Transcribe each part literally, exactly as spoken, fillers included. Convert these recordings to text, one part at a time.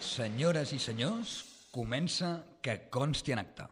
Senyores i senyors, comença Que consti en acta.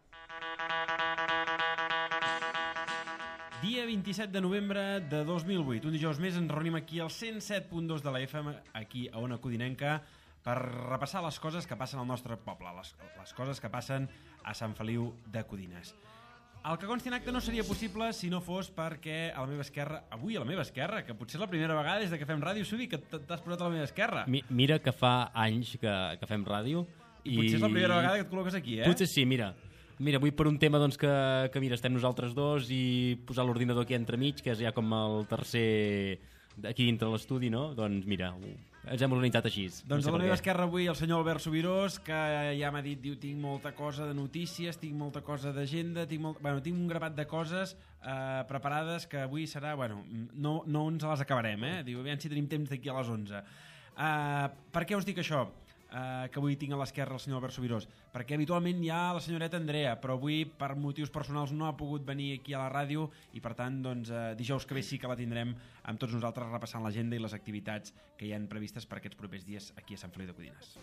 Dia vint-i-set de novembre de dos mil vuit, un dijous més ens reunim aquí al cent set punt dos de la F M, aquí a Ona Codinenca, per repassar les coses que passen al nostre poble, les, les coses que passen a Sant Feliu de Codines. El que consti en acte no seria possible si no fos perquè a la meva esquerra, avui a la meva esquerra, que potser és la primera vegada des de que fem ràdio, Subi, que t'has posat a la meva esquerra. Mi, mira que fa anys que, que fem ràdio. I, I potser és la primera vegada que et col·loques aquí, eh? Potser sí, mira. Mira, avui per un tema doncs, que, que mira, estem nosaltres dos i posar l'ordinador aquí entremig, que és ja com el tercer aquí dintre l'estudi, no? Doncs mira, ens hem organitzat així. Doncs no sé a la meva esquerra avui el senyor Albert Subirós, que ja m'ha dit, diu, tinc molta cosa de notícies, tinc molta cosa d'agenda, tinc, molt... bueno, tinc un grapat de coses eh, preparades que avui serà, bueno, no, no ens les acabarem, eh? Diu, aviam si tenim temps d'aquí a les onze. Uh, per què us dic això? Uh, que avui tinc a l'esquerra el senyor Albert Subirós, perquè habitualment hi ha la senyoreta Andrea, però avui per motius personals no ha pogut venir aquí a la ràdio i per tant doncs, uh, dijous que ve sí que la tindrem amb tots nosaltres repassant l'agenda i les activitats que hi han previstes per aquests propers dies aquí a Sant Feliu de Codines.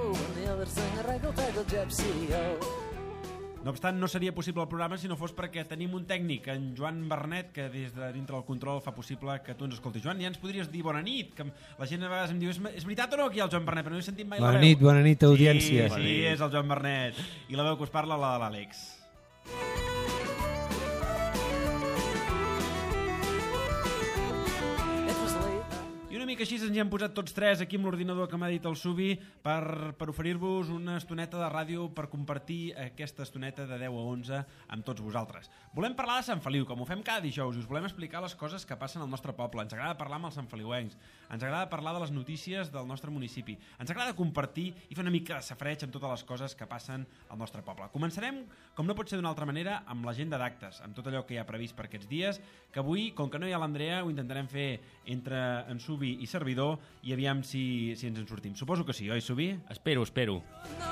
No obstant, no seria possible el programa si no fos perquè tenim un tècnic, en Joan Bernet, que des de dintre del control fa possible que tu ens escoltis. Joan, ja ens podries dir bona nit, que la gent a vegades em diu, és, és veritat o no aquí el Joan Bernet? Però no he sentit mai la veu. Bona nit, bona nit, audiència. Sí, sí, és el Joan Bernet. I la veu que us parla, la de l'Àlex. Una mica així ens hi hem posat tots tres aquí amb l'ordinador que m'ha dit el Subi per, per oferir-vos una estoneta de ràdio per compartir aquesta estoneta de deu a onze amb tots vosaltres. Volem parlar de Sant Feliu, com ho fem cada dijous, i us volem explicar les coses que passen al nostre poble. Ens agrada parlar amb els santfeliuencs, ens agrada parlar de les notícies del nostre municipi, ens agrada compartir i fer una mica de safreig amb totes les coses que passen al nostre poble. Començarem, com no pot ser d'una altra manera, amb l'agenda d'actes, amb tot allò que hi ha previst per aquests dies, que avui, com que no hi ha l'Andrea, ho intentarem fer entre en Subi i servidor i aviam si, si ens en sortim. Suposo que sí, oi, Subi? Espero, espero.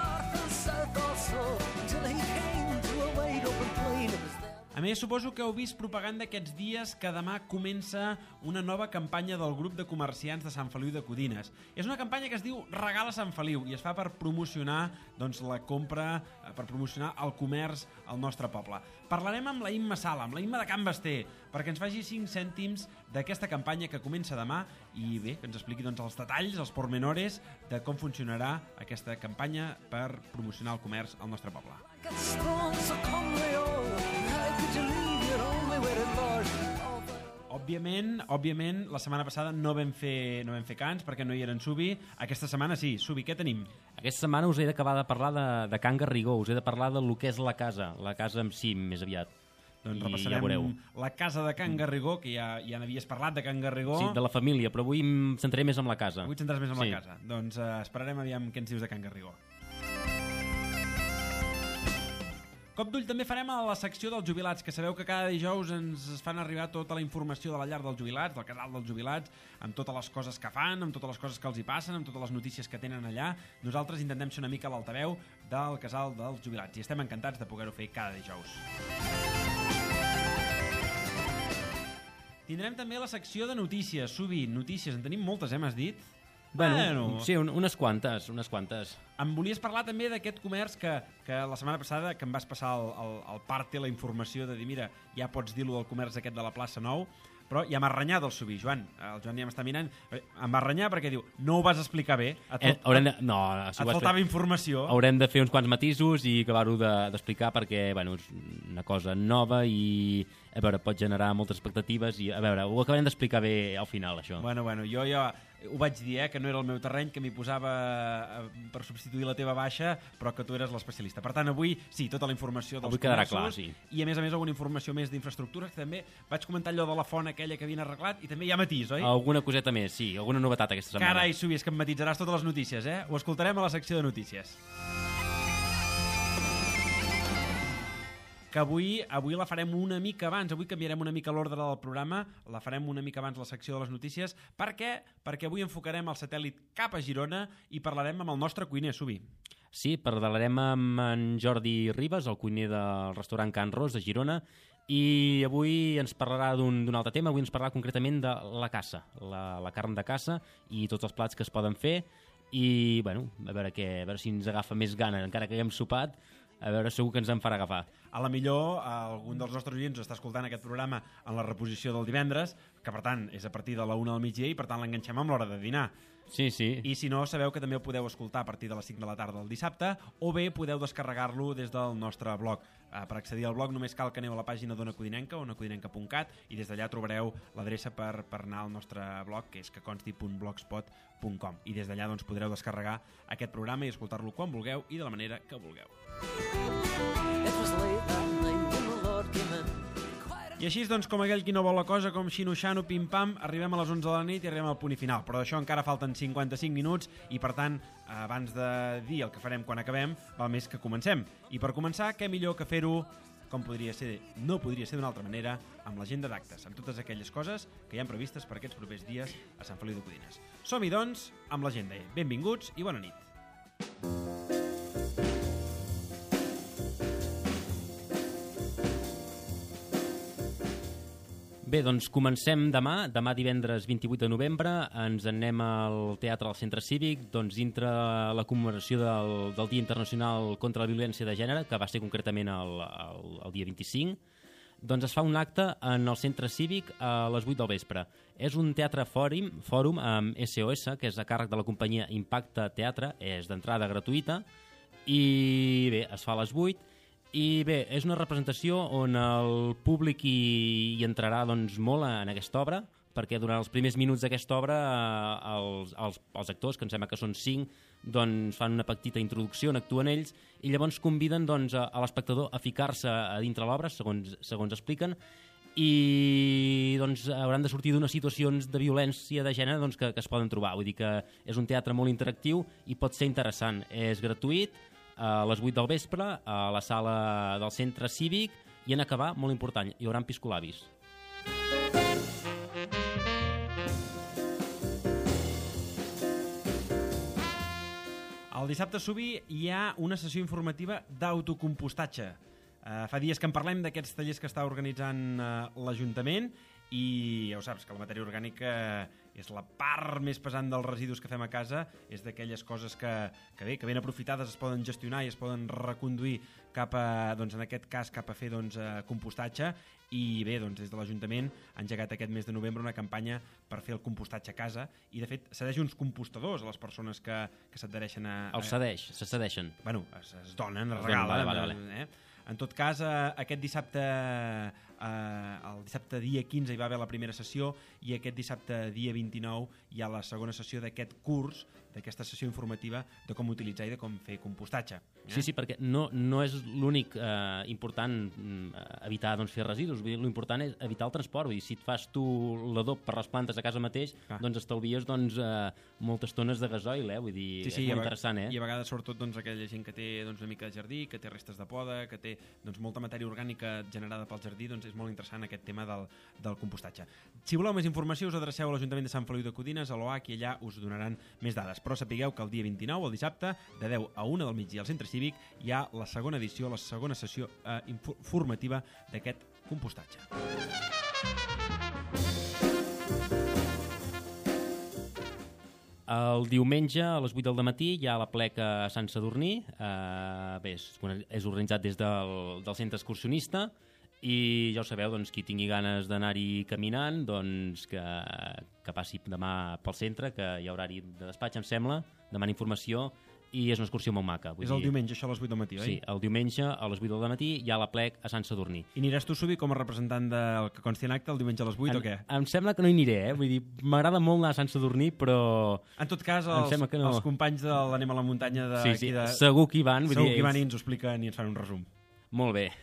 A més, suposo que heu vist propaganda aquests dies que demà comença una nova campanya del grup de comerciants de Sant Feliu de Codines. És una campanya que es diu Regala Sant Feliu i es fa per promocionar doncs, la compra, per promocionar el comerç al nostre poble. Parlarem amb la Imma Sala, amb la Imma de Can Basté, perquè ens faci cinc cèntims d'aquesta campanya que comença demà i bé, que ens expliqui doncs, els detalls, els pormenores de com funcionarà aquesta campanya per promocionar el comerç al nostre poble. Òbviament, òbviament, la setmana passada no vam fer, no vam fer cants perquè no hi era en Subi. Aquesta setmana sí. Subi, què tenim? Aquesta setmana us he d'acabar de parlar de, de Can Garrigó, us he de parlar del que és la casa, la casa amb cim, més aviat. Doncs I repassarem ja la casa de Can Garrigó, que ja, ja n'havies parlat de Can Garrigó. Sí, de la família, però avui em centraré més en la casa. Avui et centraràs més en sí. la casa. Doncs uh, esperarem aviam què ens dius de Can Garrigó. Cop d'ull també farem a la secció dels jubilats, que sabeu que cada dijous ens fan arribar tota la informació de la llar dels jubilats, del casal dels jubilats, amb totes les coses que fan, amb totes les coses que els hi passen, amb totes les notícies que tenen allà. Nosaltres intentem ser una mica l'altaveu del casal dels jubilats i estem encantats de poder-ho fer cada dijous. Tindrem també la secció de notícies. Subi, notícies, en tenim moltes, eh, m'has dit? Bueno, bueno, sí, un, unes quantes, unes quantes. Em volies parlar també d'aquest comerç que, que la setmana passada que em vas passar el, el, el parte, la informació de dir, mira, ja pots dir-lo del comerç aquest de la plaça Nou, però ja m'ha renyat el Subi, Joan. El Joan ja m'està mirant. Em va renyar perquè diu, no ho vas explicar bé. Et, Eh, haurem de... No, si et faltava informació. Haurem de fer uns quants matisos i acabar-ho d'explicar de, perquè, bueno, és una cosa nova i, a veure, pot generar moltes expectatives i, a veure, ho acabarem d'explicar bé al final, això. Bueno, bueno, jo ja ho vaig dir, eh, que no era el meu terreny, que m'hi posava eh, per substituir la teva baixa, però que tu eres l'especialista. Per tant, avui, sí, tota la informació dels avui quedarà comerços, clar, sí. I a més a més alguna informació més d'infraestructures, que també vaig comentar allò de la font aquella que havien arreglat, i també hi ha matís, oi? Alguna coseta més, sí, alguna novetat aquesta setmana. Carai, Subi, és que em matitzaràs totes les notícies, eh? Ho escoltarem a la secció de notícies. Que avui, avui la farem una mica abans, avui canviarem una mica l'ordre del programa, la farem una mica abans la secció de les notícies. Per què? Perquè avui enfocarem el satèl·lit cap a Girona i parlarem amb el nostre cuiner, Subi. Sí, parlarem amb en Jordi Ribas, el cuiner del restaurant Can Ros de Girona, i avui ens parlarà d'un altre tema. Avui ens parlarà concretament de la caça, la, la carn de caça i tots els plats que es poden fer. i bueno, a veure, què, a veure si ens agafa més gana, encara que haguem sopat, a veure, segur que ens en farà agafar. A la millor, algun dels nostres oients està escoltant aquest programa en la reposició del divendres, que per tant és a partir de la una del migdia i per tant l'enganxem amb l'hora de dinar. Sí, sí. I si no, sabeu que també el podeu escoltar a partir de les cinc de la tarda del dissabte, o bé podeu descarregar-lo des del nostre blog. Per accedir al blog només cal que aneu a la pàgina d'Ona Codinenca, ona codinenca punt cat, i des d'allà trobareu l'adreça per, per anar al nostre blog, que és queconsti punt blogspot punt com. I des d'allà doncs, podreu descarregar aquest programa i escoltar-lo quan vulgueu i de la manera que vulgueu. I així, doncs, com aquell qui no vol la cosa, com xino-xano, pim-pam, arribem a les onze de la nit i arribem al punt i final. Però d'això encara falten cinquanta-cinc minuts i, per tant, abans de dir el que farem quan acabem, val més que comencem. I per començar, què millor que fer-ho, com podria ser, no podria ser d'una altra manera, amb l'agenda d'actes, amb totes aquelles coses que hi han previstes per aquests propers dies a Sant Feliu de Codines. Som-hi, doncs, amb l'agenda. Benvinguts i bona nit. Bé, doncs comencem demà, demà divendres vint-i-vuit de novembre, ens anem al Teatre del Centre Cívic, doncs dintre la commemoració del, del Dia Internacional contra la Violència de Gènere, que va ser concretament el, el, el dia vint-i-cinc, doncs es fa un acte en el Centre Cívic a les vuit del vespre. És un teatre fòrum, fòrum amb S O S, que és a càrrec de la companyia Impacte Teatre, és d'entrada gratuïta, i bé, es fa a les vuit. I bé, és una representació on el públic hi, hi entrarà doncs, molt en aquesta obra, perquè durant els primers minuts d'aquesta obra eh, els, els, els actors, que em sembla que són cinc, doncs, fan una petita introducció on actuen ells i llavors conviden doncs, a, a l'espectador a ficar-se a dintre l'obra, segons, segons expliquen, i doncs, hauran de sortir d'unes situacions de violència de gènere doncs, que, que es poden trobar. Vull dir que és un teatre molt interactiu i pot ser interessant. És gratuït, a les vuit del vespre, a la sala del Centre Cívic, i en acabar, molt important, hi haurà piscolabis. El dissabte a Subi hi ha una sessió informativa d'autocompostatge. Uh, fa dies que en parlem d'aquests tallers que està organitzant uh, l'Ajuntament i ja ho saps, que la matèria orgànica és la part més pesant dels residus que fem a casa, és d'aquelles coses que, que bé, que ben aprofitades es poden gestionar i es poden reconduir cap a, doncs en aquest cas, cap a fer doncs, compostatge, i bé, doncs des de l'Ajuntament han engegat aquest mes de novembre una campanya per fer el compostatge a casa, i de fet cedeix uns compostadors a les persones que, que s'adhereixen a... Els cedeix, se cedeixen. Bueno, es, es donen, es Es regalen. donen, vale, vale, vale. Eh? En tot cas, eh, aquest dissabte, eh, el dissabte dia quinze hi va haver la primera sessió i aquest dissabte dia vint-i-nou hi ha la segona sessió d'aquest curs, d'aquesta sessió informativa de com utilitzar i de com fer compostatge. Eh? Sí, sí, perquè no, no és l'únic eh, important eh, evitar doncs, fer residus, l'important és evitar el transport. Vull dir, si et fas tu l'adob per les plantes a casa mateix, ah. doncs estalvies doncs, eh, moltes tones de gasoil, eh? Vull dir, sí, sí, és molt interessant. Eh? I a vegades, sobretot, doncs, aquella gent que té doncs, una mica de jardí, que té restes de poda, que té doncs, molta matèria orgànica generada pel jardí, doncs és molt interessant aquest tema del, del compostatge. Si voleu més informació, us adreceu a l'Ajuntament de Sant Feliu de Codines, a l'O H, i allà us donaran més dades. Però sapigueu que el dia vint-i-nou, el dissabte, de deu a una del migdia al Centre Cívic, hi ha la segona edició, la segona sessió eh, informativa d'aquest compostatge. El diumenge a les vuit del matí hi ha la pleca a Sant Sadurní, eh, bé, és, és organitzat des del, del centre excursionista, i ja ho sabeu, doncs, qui tingui ganes d'anar-hi caminant, doncs que, que passi demà pel centre, que hi ha horari de despatx, em sembla, demana informació, i és una excursió molt maca. Vull és el dir... diumenge, això a les vuit del matí, oi? Sí, el diumenge a les vuit del matí hi ha la plec a Sant Sadurní. I aniràs tu, Subi, com a representant del que consti en acte el diumenge a les vuit en, o què? Em sembla que no hi aniré, eh? Vull dir, m'agrada molt anar a Sant Sadurní, però... En tot cas, els, no. els companys de l'Anem a la muntanya de... Sí, sí, de... segur que hi van. Vull segur dir, que hi van ells... i ens ho expliquen i ens fan un resum. Molt bé.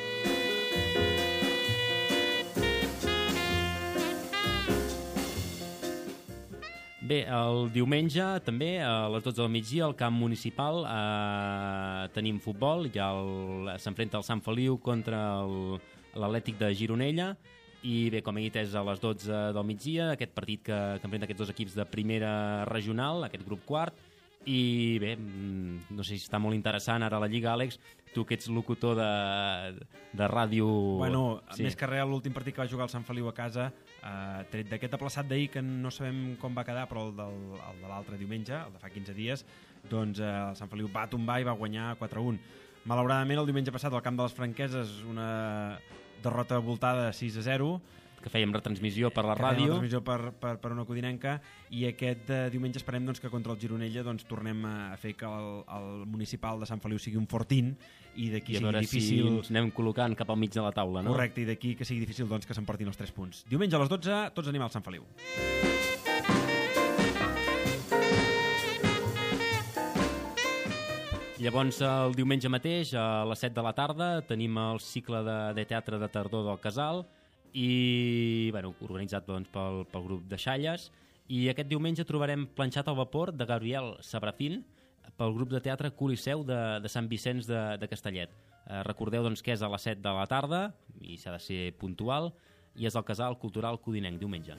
Bé, el diumenge també a les dotze del migdia al camp municipal eh, tenim futbol, ja s'enfrenta el Sant Feliu contra l'Atlètic de Gironella, i bé, com he dit, és a les dotze del migdia aquest partit que, que enfrenta aquests dos equips de primera regional, aquest grup quart, I bé, no sé si està molt interessant ara la Lliga, Àlex, tu que ets locutor de, de ràdio... Bueno, sí. Més que res, l'últim partit que va jugar el Sant Feliu a casa, eh, tret d'aquest aplaçat d'ahir, que no sabem com va quedar, però el, del, el de l'altre diumenge, el de fa quinze dies, doncs eh, el Sant Feliu va tombar i va guanyar quatre a un. Malauradament, el diumenge passat, al camp de les Franqueses, una derrota voltada sis a zero, que fèiem retransmissió per la que ràdio. fèiem retransmissió per, per, per una codinenca, i aquest eh, diumenge esperem doncs, que contra el Gironella doncs, tornem a fer que el, el municipal de Sant Feliu sigui un fortín i d'aquí I a sigui veure difícil... si ens anem col·locant cap al mig de la taula, no? Correcte, i d'aquí que sigui difícil doncs, que s'emportin els tres punts. Diumenge a les dotze, tots anem al Sant Feliu. Llavors, el diumenge mateix, a les set de la tarda, tenim el cicle de, de teatre de tardor del Casal, i bueno, organitzat doncs, pel, pel grup de Xalles, i aquest diumenge trobarem Planxat al vapor de Gabriel Sabrafín pel grup de teatre Coliseu de, de Sant Vicenç de, de Castellet. Eh, recordeu doncs, que és a les set de la tarda i s'ha de ser puntual, i és al Casal Cultural Codinenc, diumenge.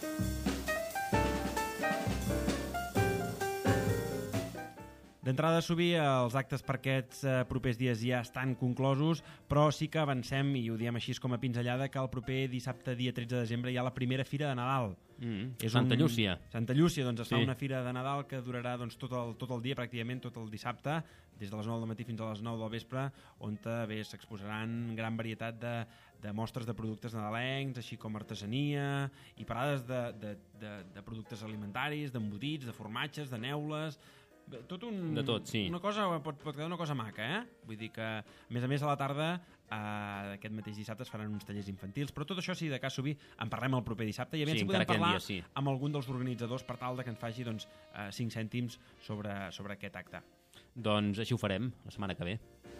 D'entrada, Subi, els actes per aquests eh, propers dies ja estan conclosos, però sí que avancem, i ho diem així com a pinzellada, que el proper dissabte, dia tretze de desembre, hi ha la primera Fira de Nadal. Mm, És Santa un... Llúcia. Santa Llúcia, doncs es fa Sí. una Fira de Nadal que durarà doncs, tot, el, tot el dia, pràcticament tot el dissabte, des de les nou del matí fins a les nou del vespre, on bé s'exposaran gran varietat de, de mostres de productes nadalencs, així com artesania, i parades de, de, de, de productes alimentaris, d'embotits, de formatges, de neules... Tot un, de tot, sí. Una cosa, pot, pot quedar una cosa maca, eh? Vull dir que, a més a més, a la tarda eh, aquest mateix dissabte es faran uns tallers infantils, però tot això, si de cas Subi, en parlem el proper dissabte, i a veure Sí, si podem encara queden parlar dies, sí. amb algun dels organitzadors per tal de que ens faci doncs, eh, cinc cèntims sobre, sobre aquest acte. Doncs així ho farem la setmana que ve.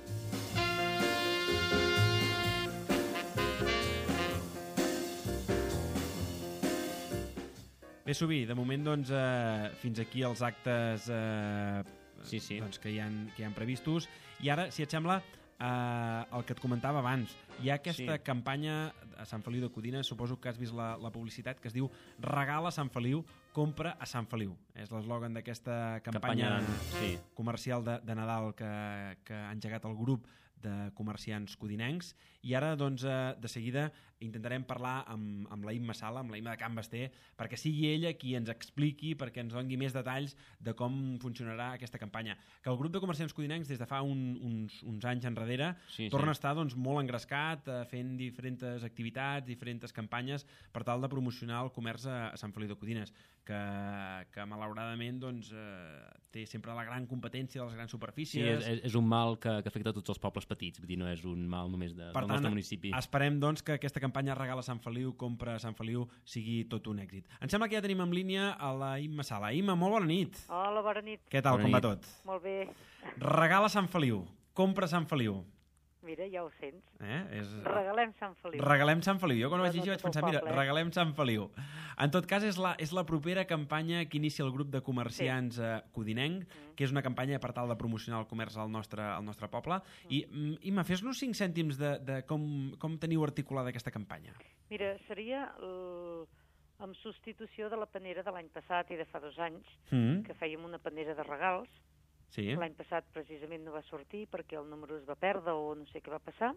Bé, Subi, de moment doncs, eh, fins aquí els actes eh, Sí, sí. doncs, que, hi han, que hi han previstos. I ara, si et sembla, eh, el que et comentava abans, hi ha aquesta Sí. campanya a Sant Feliu de Codines, suposo que has vist la, la publicitat, que es diu Regala a Sant Feliu, compra a Sant Feliu. És l'eslògan d'aquesta campanya, Campanya, sí. comercial de, de Nadal que, que ha engegat el grup de comerciants codinencs. I ara, doncs, eh, de seguida intentarem parlar amb, amb la Imma Sala, amb la Imma de Can Basté, perquè sigui ella qui ens expliqui, perquè ens doni més detalls de com funcionarà aquesta campanya. Que el grup de comerciants codinencs, des de fa un, uns, uns anys enrere, Sí, torna sí. a estar doncs, molt engrescat, eh, fent diferents activitats, diferents campanyes per tal de promocionar el comerç a, a Sant Feliu de Codines, que, que malauradament doncs, eh, té sempre la gran competència de les grans Sí, superfícies. és, és un mal que, que afecta tots els pobles petits, vull dir, no és un mal només de, Per del tant, nostre municipi. esperem doncs, que aquesta campanya Regala Sant Feliu, compra Sant Feliu, sigui tot un èxit. Em sembla que ja tenim en línia a la Imma Sala. Imma, molt bona nit. Hola, bona nit. Què tal, Bona com va nit. tot? Molt bé. Regala Sant Feliu, compra Sant Feliu. Mira, ja ho sents. Eh? És... Regalem Sant Feliu. Regalem Sant Feliu. Jo quan ho vaig Bueno, llegir vaig tot el pensar, mira, poble, eh? regalem Sant Feliu. En tot cas, és la, és la propera campanya que inicia el grup de comerciants sí. eh, codinenc, mm. que és una campanya per tal de promocionar el comerç al nostre, al nostre poble. Mm. I, mm, Imma, fes-nos cinc cèntims de, de com, com teniu articulada aquesta campanya. Mira, seria el... en substitució de la panera de l'any passat i de fa dos anys, Mm. que fèiem una panera de regals. Sí. L'any passat precisament no va sortir perquè el número es va perdre o no sé què va passar.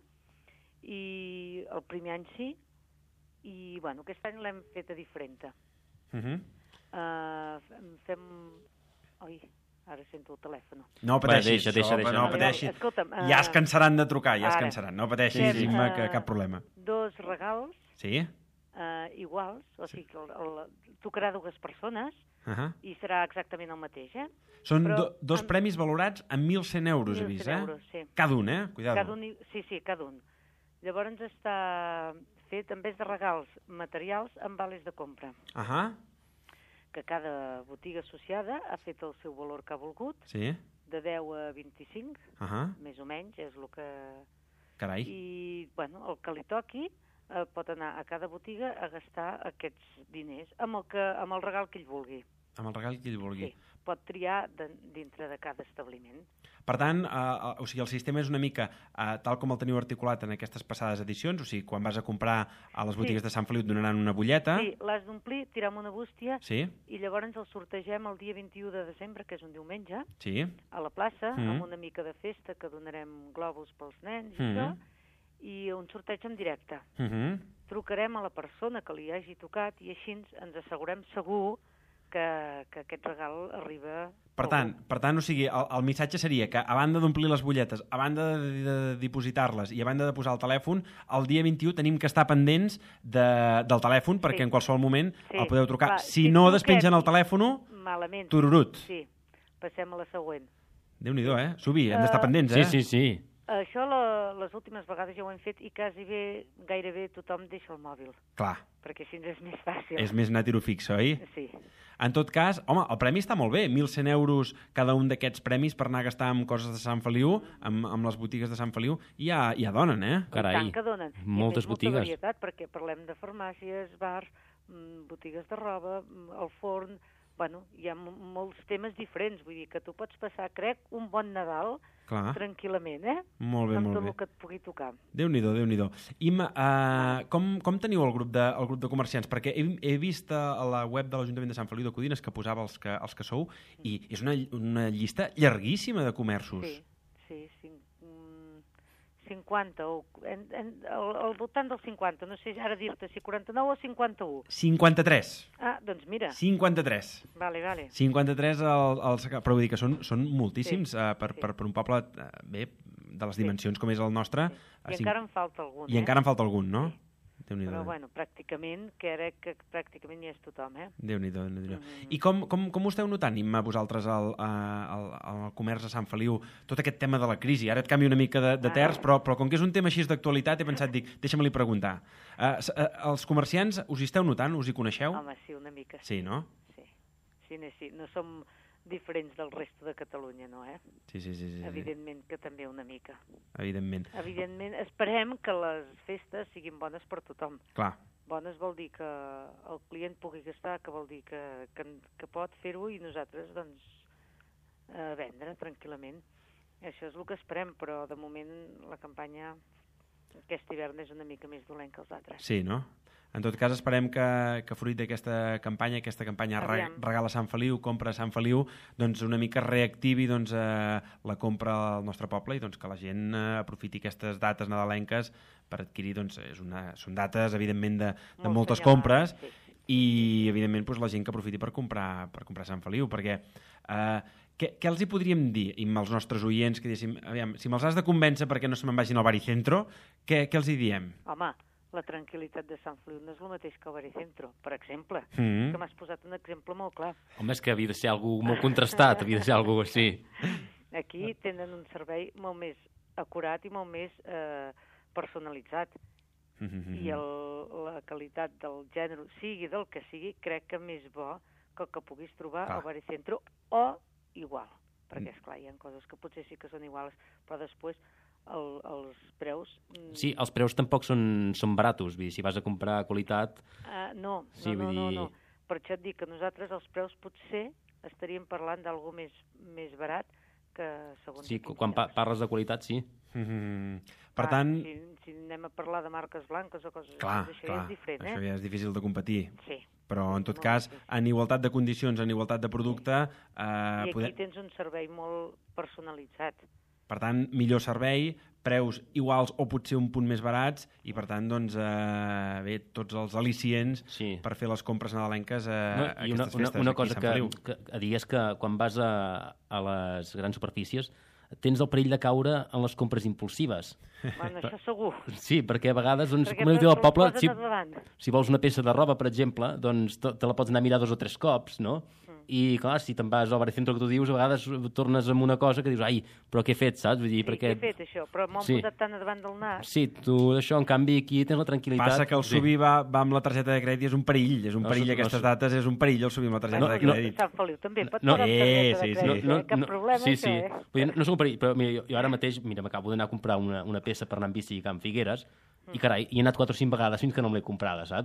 I el primer any sí. I, bueno, aquest any l'hem feta diferent. Uh -huh. Uh, fem... Oi, ara sento el telèfon. No pateixis, deixa, deixa, això, deixa. no pateixis. Escolta'm, uh, Ja es cansaran de trucar, ja es ara. cansaran. No pateixis, Fem, Imma, eh, que cap problema. Dos regals Sí? uh, iguals, o sigui que el, el, tocarà dues persones Uh -huh. i serà exactament el mateix, eh? Són Però do, dos amb- premis valorats en mil cent euros, he mil vist, cent eh? euros, sí. Cada un, eh? Cuidado. Cada un, i- sí, sí, cada un. Llavors està fet, en vez de regals materials, amb vales de compra, Uh -huh. que cada botiga associada ha fet el seu valor que ha volgut, Sí? de deu a vint-i-cinc, Uh -huh. més o menys, és el que... Carai. I, bueno, el que li toqui eh, pot anar a cada botiga a gastar aquests diners amb el, que, amb el regal que ell vulgui. Amb el regal que ell vulgui. Sí, pot triar de, dintre de cada establiment. Per tant, eh, o sigui, el sistema és una mica eh, tal com el teniu articulat en aquestes passades edicions, o sigui, quan vas a comprar a les botigues Sí. de Sant Feliu et donaran una butlleta. Sí, l'has d'omplir, tirar amb una bústia Sí, i llavors el sortegem el dia vint-i-u de desembre, que és un diumenge, sí. a la plaça, Mm. amb una mica de festa, que donarem globus pels nens i Mm. això, i un sorteig en directe. Uh -huh. Trucarem a la persona que li hagi tocat i així ens assegurem segur que, que aquest regal arriba... Per tant, per tant, o sigui, el, el missatge seria que a banda d'omplir les butlletes, a banda de, de dipositar-les i a banda de posar el telèfon, el dia vint-i-u tenim que estar pendents de, del telèfon perquè Sí. en qualsevol moment Sí. el podeu trucar. Clar, si, si no truquem despengen el i- telèfon, Malament. tururut. Sí, passem a la següent. Déu-n'hi-do, eh? Subi, hem d'estar Eh, pendents, Sí, eh? sí, sí. Això la, les últimes vegades ja ho hem fet i quasi bé, gairebé tothom deixa el mòbil, Clar, perquè així és més fàcil. és més anar tiro fix, oi? Sí. En tot cas, home, el premi està molt bé, mil cent euros cada un d'aquests premis per anar a gastar amb coses de Sant Feliu, amb, amb les botigues de Sant Feliu, i ja, ja donen, eh? Carai, I tant que donen. I a moltes més, botigues. Molta varietat, perquè parlem de farmàcies, bars, mm, botigues de roba, mm, el forn... Bueno, hi ha m- molts temes diferents, vull dir que tu pots passar, crec, un bon Nadal Clar, tranquil·lament, eh? molt bé, amb molt tot bé. el que et pugui tocar. Déu-n'hi-do, Déu-n'hi-do. Imma, uh, com, com teniu el grup, de, el grup de comerciants? Perquè he, he vist a la web de l'Ajuntament de Sant Feliu de Codines que posava els que, els que sou i és una, una llista llarguíssima de comerços. Sí, sí, cinc, mm, cinquanta, o en, en, al, al voltant dels cinquanta, no sé ara dir-te si quaranta-nou o cinquanta-u. cinquanta-tres. Ah, doncs mira, cinquanta-tres. vale, vale. cinquanta-tres, el, els, però vull dir que són, són moltíssims Sí, uh, per, sí. per, per un poble, uh, bé, de les Sí. dimensions com és el nostre. Sí. a I cinc- encara en falta algun, I eh? encara en falta algun, no? Sí. Déu-n'hi-do. Però, bueno, pràcticament, crec que pràcticament ja és tothom, eh? Déu-n'hi-do, Déu-n'hi-do. Mhm. I com, com, com ho esteu notant, Imma, vosaltres, al, al, al comerç a Sant Feliu, tot aquest tema de la crisi? Ara et canvio una mica de, de terç, però, però com que és un tema així d'actualitat, he pensat, dic, deixa'm-li preguntar. Uh, uh, els comerciants, us hi esteu notant? Us hi coneixeu? Home, sí, una mica. Sí, no? Sí, sí, no, sí. No som diferents del resto de Catalunya, no, eh? Sí, sí, sí. sí, sí. Evidentment que també una mica. Evidentment. Evidentment, esperem que les festes siguin bones per tothom. Clar. Bones vol dir que el client pugui gastar, que vol dir que, que, que pot fer-ho i nosaltres, doncs, eh, vendre tranquil·lament. Això és el que esperem, però de moment la campanya aquest hivern és una mica més dolent que els altres. Sí, no? En tot cas, esperem que, que fruit d'aquesta campanya, aquesta campanya Re- Aviam. Regala Sant Feliu, Compra Sant Feliu, doncs una mica reactivi doncs, eh, la compra al nostre poble i doncs, que la gent eh, aprofiti aquestes dates nadalenques per adquirir, doncs, és una, són dates, evidentment, de, de Molt moltes senyalades, compres sí. i, evidentment, doncs, la gent que aprofiti per comprar, per comprar Sant Feliu, perquè... Eh, què, què els hi podríem dir amb els nostres oients? Que diguéssim, aviam, si me'ls has de convèncer perquè no se me'n vagin al baricentro, què, què els hi diem? Home, la tranquil·litat de Sant Feliu no és el mateix que el Baricentro, per exemple. Mm. Que m'has posat un exemple molt clar. Home, és que havia de ser algú molt contrastat, havia de ser algú així. Aquí tenen un servei molt més acurat i molt més eh, personalitzat. Mm -hmm. I el, la qualitat del gènere, sigui del que sigui, crec que més bo que el que puguis trobar Clar. al Baricentro o igual. Perquè, esclar, hi ha coses que potser sí que són iguals, però després el, els preus... mm, Sí, els preus tampoc són, són baratos, vull dir, si vas a comprar qualitat... Uh, no, Sí, no, no, vull no, dir- no. Per això et dic que nosaltres els preus potser estaríem parlant d'algú més, més barat que segons... Sí, a quins quan pa llocs. parles de qualitat, sí. Mm -hmm. Per Ah, tant, Si, si anem a parlar de marques blanques o coses clar, així, això clar, ja és diferent, això eh? ja és difícil de competir. Sí. Però, en tot Molt cas, difícil. en igualtat de condicions, en igualtat de producte... Eh, I aquí poder... tens un servei molt personalitzat. Per tant, millor servei, preus iguals o potser un punt més barats i, per tant, doncs, eh, bé, tots els al·licients Sí. per fer les compres nadalenques a, No, a I una, aquestes una, festes una aquí cosa a Sant que, Feliu. que a dir és que quan vas a, a les grans superfícies tens el perill de caure en les compres impulsives. Bueno, això segur. Sí, perquè a vegades, doncs, Perquè com una te- diu al te la poble, posen si, a davant. si vols una peça de roba, per exemple, doncs te, te la pots anar a mirar dos o tres cops, no? I, clar, si te'n vas al baricentro que tu dius, a vegades tornes amb una cosa que dius, ai, però què he fet, saps? Vull dir, Sí, perquè... què he fet, això? Però m'ho han Sí. posat tan a davant del nas. Sí, tu això, en canvi, aquí tens la tranquil·litat. Passa que el Sí. Subi va, va amb la targeta de crèdit i és un perill, és un No, perill no, aquestes no, dates, és un perill el Subi amb la targeta No, de no, crèdit. Sant Feliu també pot No, pagar amb eh, targeta sí, de sí. crèdit, eh? Cap problema, sí, això, sí. eh? Vull dir, no és un perill, però mira, jo, jo ara mateix, mira, m'acabo d'anar a comprar una, una peça per anar en bici a Can Figueres i, carai, hi he anat quatre o cinc vegades fins que no me l'he comprada, saps?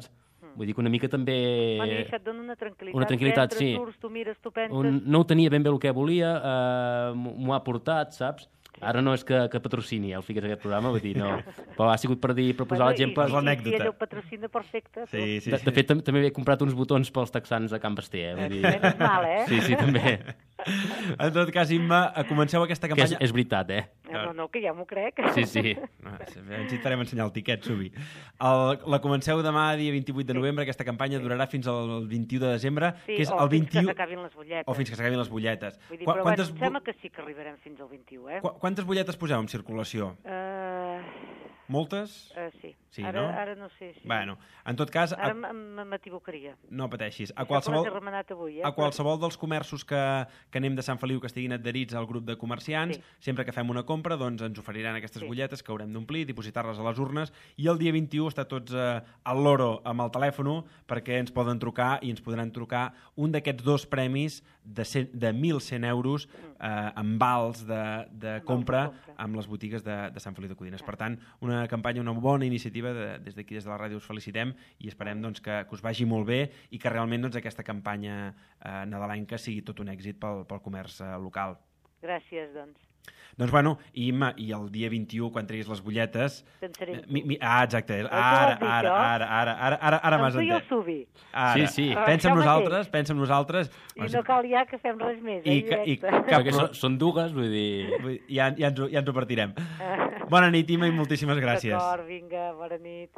Vull dir que una mica també... Bueno, i això et dona una tranquil·litat. Una tranquil·litat, Entres, sí. Surts, tu mires, tu penses... Un, no ho tenia ben bé el que volia, eh, m'ho ha portat, saps? Ara no és que, que patrocini el Fiques aquest programa, vull dir, no. Però ha sigut per dir, per posar bueno, l'exemple... I, i, i si ell ho patrocina, perfecte. Sí, sí, de, sí. de fet, tam també he comprat uns botons pels texans de Can Basté, eh? Vull dir... Menys mal, eh? Sí, sí, també. En tot cas, Imma, comenceu aquesta Que campanya... és, és veritat, eh? No, no, que ja m'ho crec. Sí, sí. No, ens hi farem ensenyar el tiquet, Subi. El, la comenceu demà, dia vint-i-vuit de novembre. Aquesta campanya durarà fins al vint-i-u de desembre, Sí, que és o el fins vint-i-u... que s'acabin les butlletes. O fins que s'acabin les butlletes. Vull dir, Qu però quantes, bueno, em sembla que sí que arribarem fins al vint-i-u, eh? qu quantes butlletes poseu en circulació? Uh, Moltes? uh, sí. Sí, ara, no? Ara no sé. Sí. Bueno, en tot cas... Ara A... m'equivocaria. No pateixis. A Això qualsevol... que l'he remenat avui, eh? A qualsevol dels comerços que, que anem de Sant Feliu que estiguin adherits al grup de comerciants, Sí. sempre que fem una compra, doncs ens oferiran aquestes Sí. butlletes que haurem d'omplir, dipositar-les a les urnes, i el dia vint-i-u estar tots eh, al loro amb el telèfon perquè ens poden trucar i ens podran trucar un d'aquests dos premis de, cent, de mil cent euros eh, en vals de, de compra compra. amb les botigues de, de Sant Feliu de Codines. Per tant, una campanya, una bona iniciativa, de, des d'aquí, des de la ràdio, us felicitem i esperem doncs, que, que us vagi molt bé i que realment doncs, aquesta campanya eh, nadalenca sigui tot un èxit pel, pel comerç eh, local. Gràcies, doncs. Doncs bueno, i, Imma, i el dia vint-i-u, quan treguis les butlletes... Pensaré en tu. Mi, mi, ah, exacte. tu Ara, has dit ara, jo? ara, ara, ara, ara, ara Amb m'has tu i el entès. Subi. Ara. Sí, sí. Ah, Pensa en això nosaltres, mateix. pensa en nosaltres. I no cal ja que fem res més, eh? I, que, i directe. cap, Perquè són, són dues, vull dir... vull dir, ja, ja, ens, ho- ja ens ho partirem. Bona nit, Imma, i moltíssimes gràcies. D'acord, vinga, bona nit.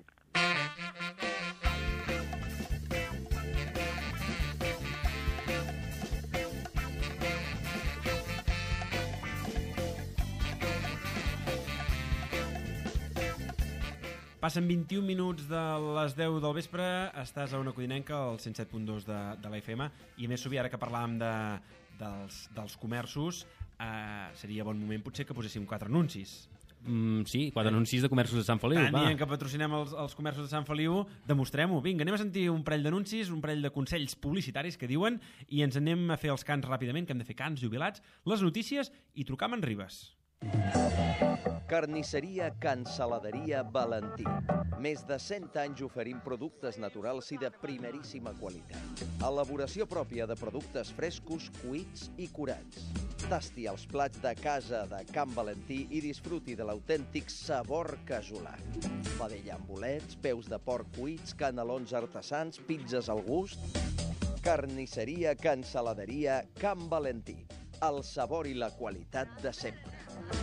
Passen vint-i-un minuts de les deu del vespre, estàs a una codinenca, al cent set punt dos de, de la F M, i a més, Subi, ara que parlàvem de, dels, dels comerços, eh, seria bon moment potser que poséssim quatre anuncis. Mm, sí, quatre anuncis de comerços de Sant Feliu, Tant va. dient que patrocinem els, els comerços de Sant Feliu, demostrem-ho. Vinga, anem a sentir un parell d'anuncis, un parell de consells publicitaris que diuen, i ens anem a fer els cants ràpidament, que hem de fer cants jubilats, les notícies i trucar amb en Ribes. Carnisseria Cansaladeria Valentí. Més de cent anys oferint productes naturals i de primeríssima qualitat. Elaboració pròpia de productes frescos, cuits i curats. Tasti els plats de casa de Can Valentí i disfruti de l'autèntic sabor casolà. Vedella amb bolets, peus de porc cuits, canelons artesans, pizzas al gust. Carnisseria Cansaladeria Can Valentí. El sabor i la qualitat de sempre.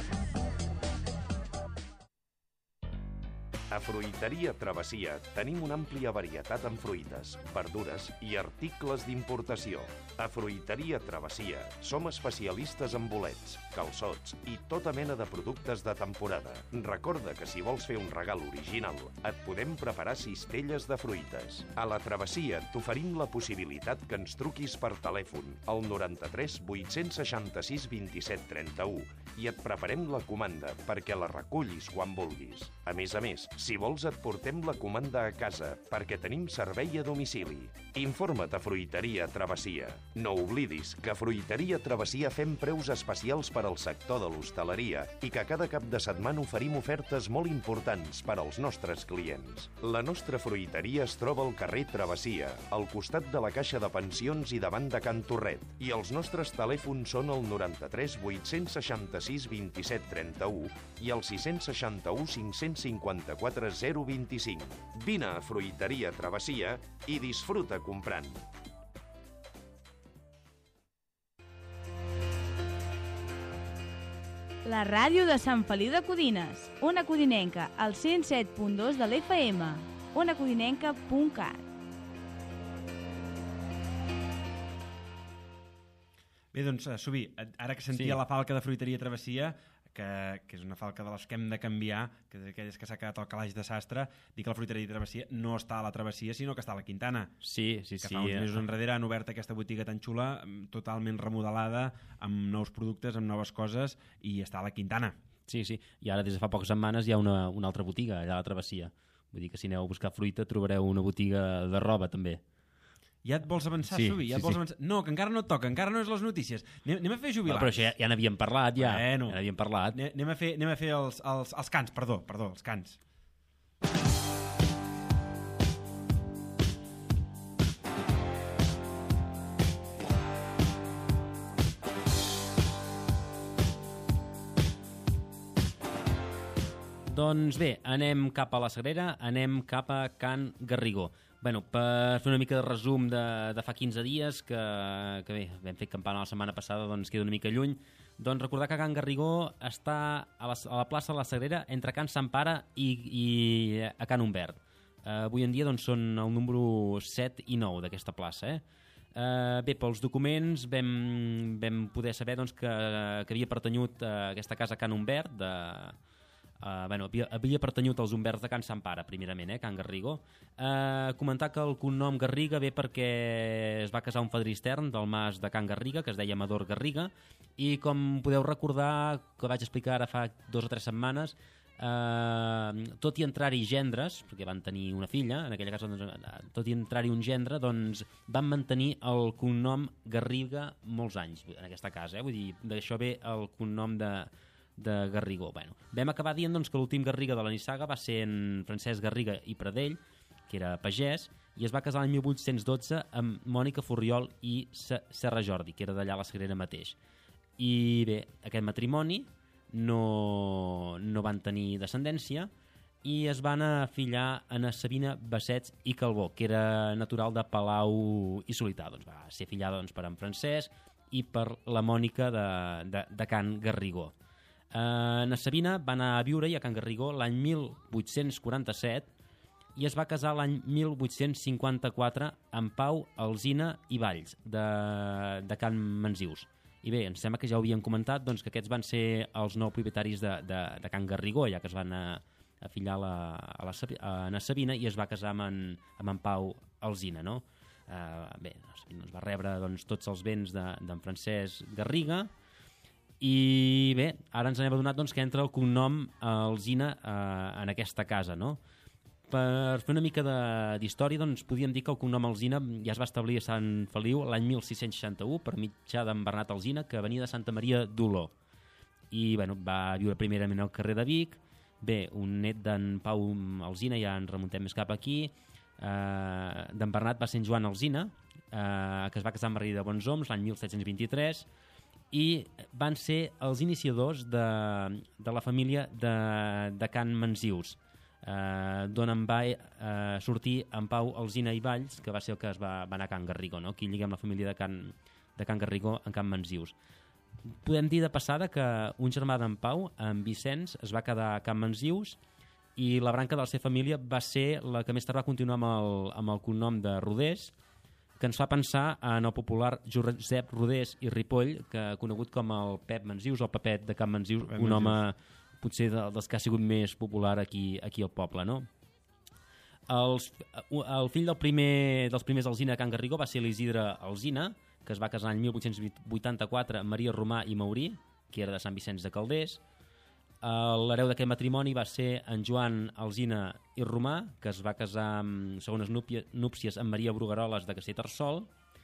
A Fruiteria Travessia tenim una àmplia varietat en fruites, verdures i articles d'importació. A Fruiteria Travessia som especialistes en bolets, calçots i tota mena de productes de temporada. Recorda que si vols fer un regal original, et podem preparar cistelles de fruites. A la Travessia t'oferim la possibilitat que ens truquis per telèfon al noranta-tres vuit-cents seixanta-sis vint-i-set trenta-u i et preparem la comanda perquè la recullis quan vulguis. A més a més, si vols et portem la comanda a casa perquè tenim servei a domicili. Informa't a Fruiteria Travessia. No oblidis que a Fruiteria Travessia fem preus especials per al sector de l'hostaleria i que cada cap de setmana oferim ofertes molt importants per als nostres clients. La nostra fruiteria es troba al carrer Travessia, al costat de la Caixa de Pensions i davant de Can Torret. I els nostres telèfons són el noranta-tres vuit-cents seixanta-sis vint-i-set trenta-u i el sis-cents seixanta-u cinc-cents cinquanta-quatre zero vint-i-cinc. Vine a Fruiteria Travessia i disfruta comprant. La ràdio de Sant Feliu de Codines, una codinenca al cent set punt dos de l'F M, onacodinenca punt cat. Bé, doncs, uh, Subi, ara que sentia Sí. la falca de Fruiteria Travessia, que, que és una falca de les que hem de canviar, que és aquelles que s'ha quedat al calaix de sastre, dic que la Fruiteria Travessia no està a la Travessia, sinó que està a la Quintana. Sí, sí, que sí. fa uns mesos enrere han obert aquesta botiga tan xula, totalment remodelada, amb nous productes, amb noves coses, i està a la Quintana. Sí, sí. I ara des de fa poques setmanes hi ha una, una altra botiga allà a la Travessia. Vull dir que si aneu a buscar fruita trobareu una botiga de roba també. Ja et vols avançar, Sí, Subi? Ja sí, et vols sí. avançar? No, que encara no et toca, encara no és les notícies. Anem, anem a fer Ah, jubilats. però això ja, ja n'havíem parlat, ja. Bueno. Ja n'havíem parlat. Anem anem a fer, anem a fer els, els, els cants, perdó, perdó, els cants. Doncs bé, anem cap a la Sagrera, anem cap a Can Garrigó. Bueno, per fer una mica de resum de, de fa quinze dies, que, que bé, vam fer campana la setmana passada, doncs queda una mica lluny, doncs recordar que Can Garrigó està a la, a la plaça de la Sagrera entre Can Sant Pare i, i a Can Humbert. Uh, avui en dia doncs, són el número set i nou d'aquesta plaça. Eh? Uh, bé, pels documents vam, vam poder saber doncs, que, que havia pertanyut a aquesta casa a Can Humbert, de... Uh, bueno, havia, havia pertanyut als Humberts de Can Sant Pare, primerament, eh, Can Garrigó. Uh, comentar que el cognom Garriga ve perquè es va casar un fadrí extern del mas de Can Garriga, que es deia Amador Garriga, i com podeu recordar, que vaig explicar ara fa dues o tres setmanes, uh, tot i entrar-hi gendres, perquè van tenir una filla, en aquella casa, doncs, tot i entrar-hi un gendre, doncs van mantenir el cognom Garriga molts anys, en aquesta casa, eh? Vull dir, d'això ve el cognom de... de Garrigó. Bueno, vam acabar dient doncs, que l'últim Garriga de la nissaga va ser en Francesc Garriga i Pradell, que era pagès, i es va casar l'any mil vuit-cents dotze amb Mònica Furriol i Serra Jordi, que era d'allà a la Sagrera mateix. I bé, aquest matrimoni no, no van tenir descendència i es van afillar a Ana Sabina Bassets i Calbó, que era natural de Palau i Solità. Doncs va ser afillada doncs, per en Francesc i per la Mònica de, de, de Can Garrigó. Uh, na Sabina va anar a viure-hi a Can Garrigó l'any mil vuit-cents quaranta-set i es va casar l'any mil vuit-cents cinquanta-quatre amb Pau, Alsina i Valls de, de Can Mansius. I bé, ens sembla que ja ho havíem comentat doncs, que aquests van ser els nou propietaris de, de, de Can Garrigó, ja que es van a, afillar la, a, la, a na Sabina i es va casar amb en, amb en Pau Alsina, no? Uh, bé, es va rebre doncs, tots els béns d'en de, Francesc Garriga. I bé, ara ens hem adonat doncs, que entra el cognom Alsina eh, en aquesta casa, no? Per fer una mica d'història, doncs, podríem dir que el cognom Alsina ja es va establir a Sant Feliu l'any mil sis-cents seixanta-u per mitjà d'en Bernat Alsina, que venia de Santa Maria d'Oló. I bueno, va viure primerament al carrer de Vic. Bé, un net d'en Pau Alsina, ja ens remuntem més cap aquí. Eh, d'en Bernat va ser en Joan Alsina, eh, que es va casar amb Maria de Bonsoms l'any mil set-cents vint-i-tres, i van ser els iniciadors de, de la família de, de Can Mansius, eh, d'on en va eh, sortir en Pau Alsina i Valls, que va ser el que es va, va anar a Can Garrigó, no? Aquí lliguem la família de Can, de Can Garrigó en Can Mansius. Podem dir de passada que un germà d'en Pau, en Vicenç, es va quedar a Can Mansius i la branca de la seva família va ser la que més tard va continuar amb el, amb el cognom de Rodés, que ens fa pensar en el popular Josep Rodés i Ripoll, que conegut com el Pep Mansius, o el Pepet de Can Mansius, Pep un home potser dels que ha sigut més popular aquí, aquí al poble, no? Els, el fill del primer, dels primers Alsina de Can Garrigó va ser l'Isidre Alsina, que es va casar l'any mil vuit-cents vuitanta-quatre amb Maria Romà i Maurí, que era de Sant Vicenç de Calders. L'hereu d'aquest matrimoni va ser en Joan Alsina i Romà, que es va casar amb segones núpcies amb Maria Brugueroles de Castellterçol.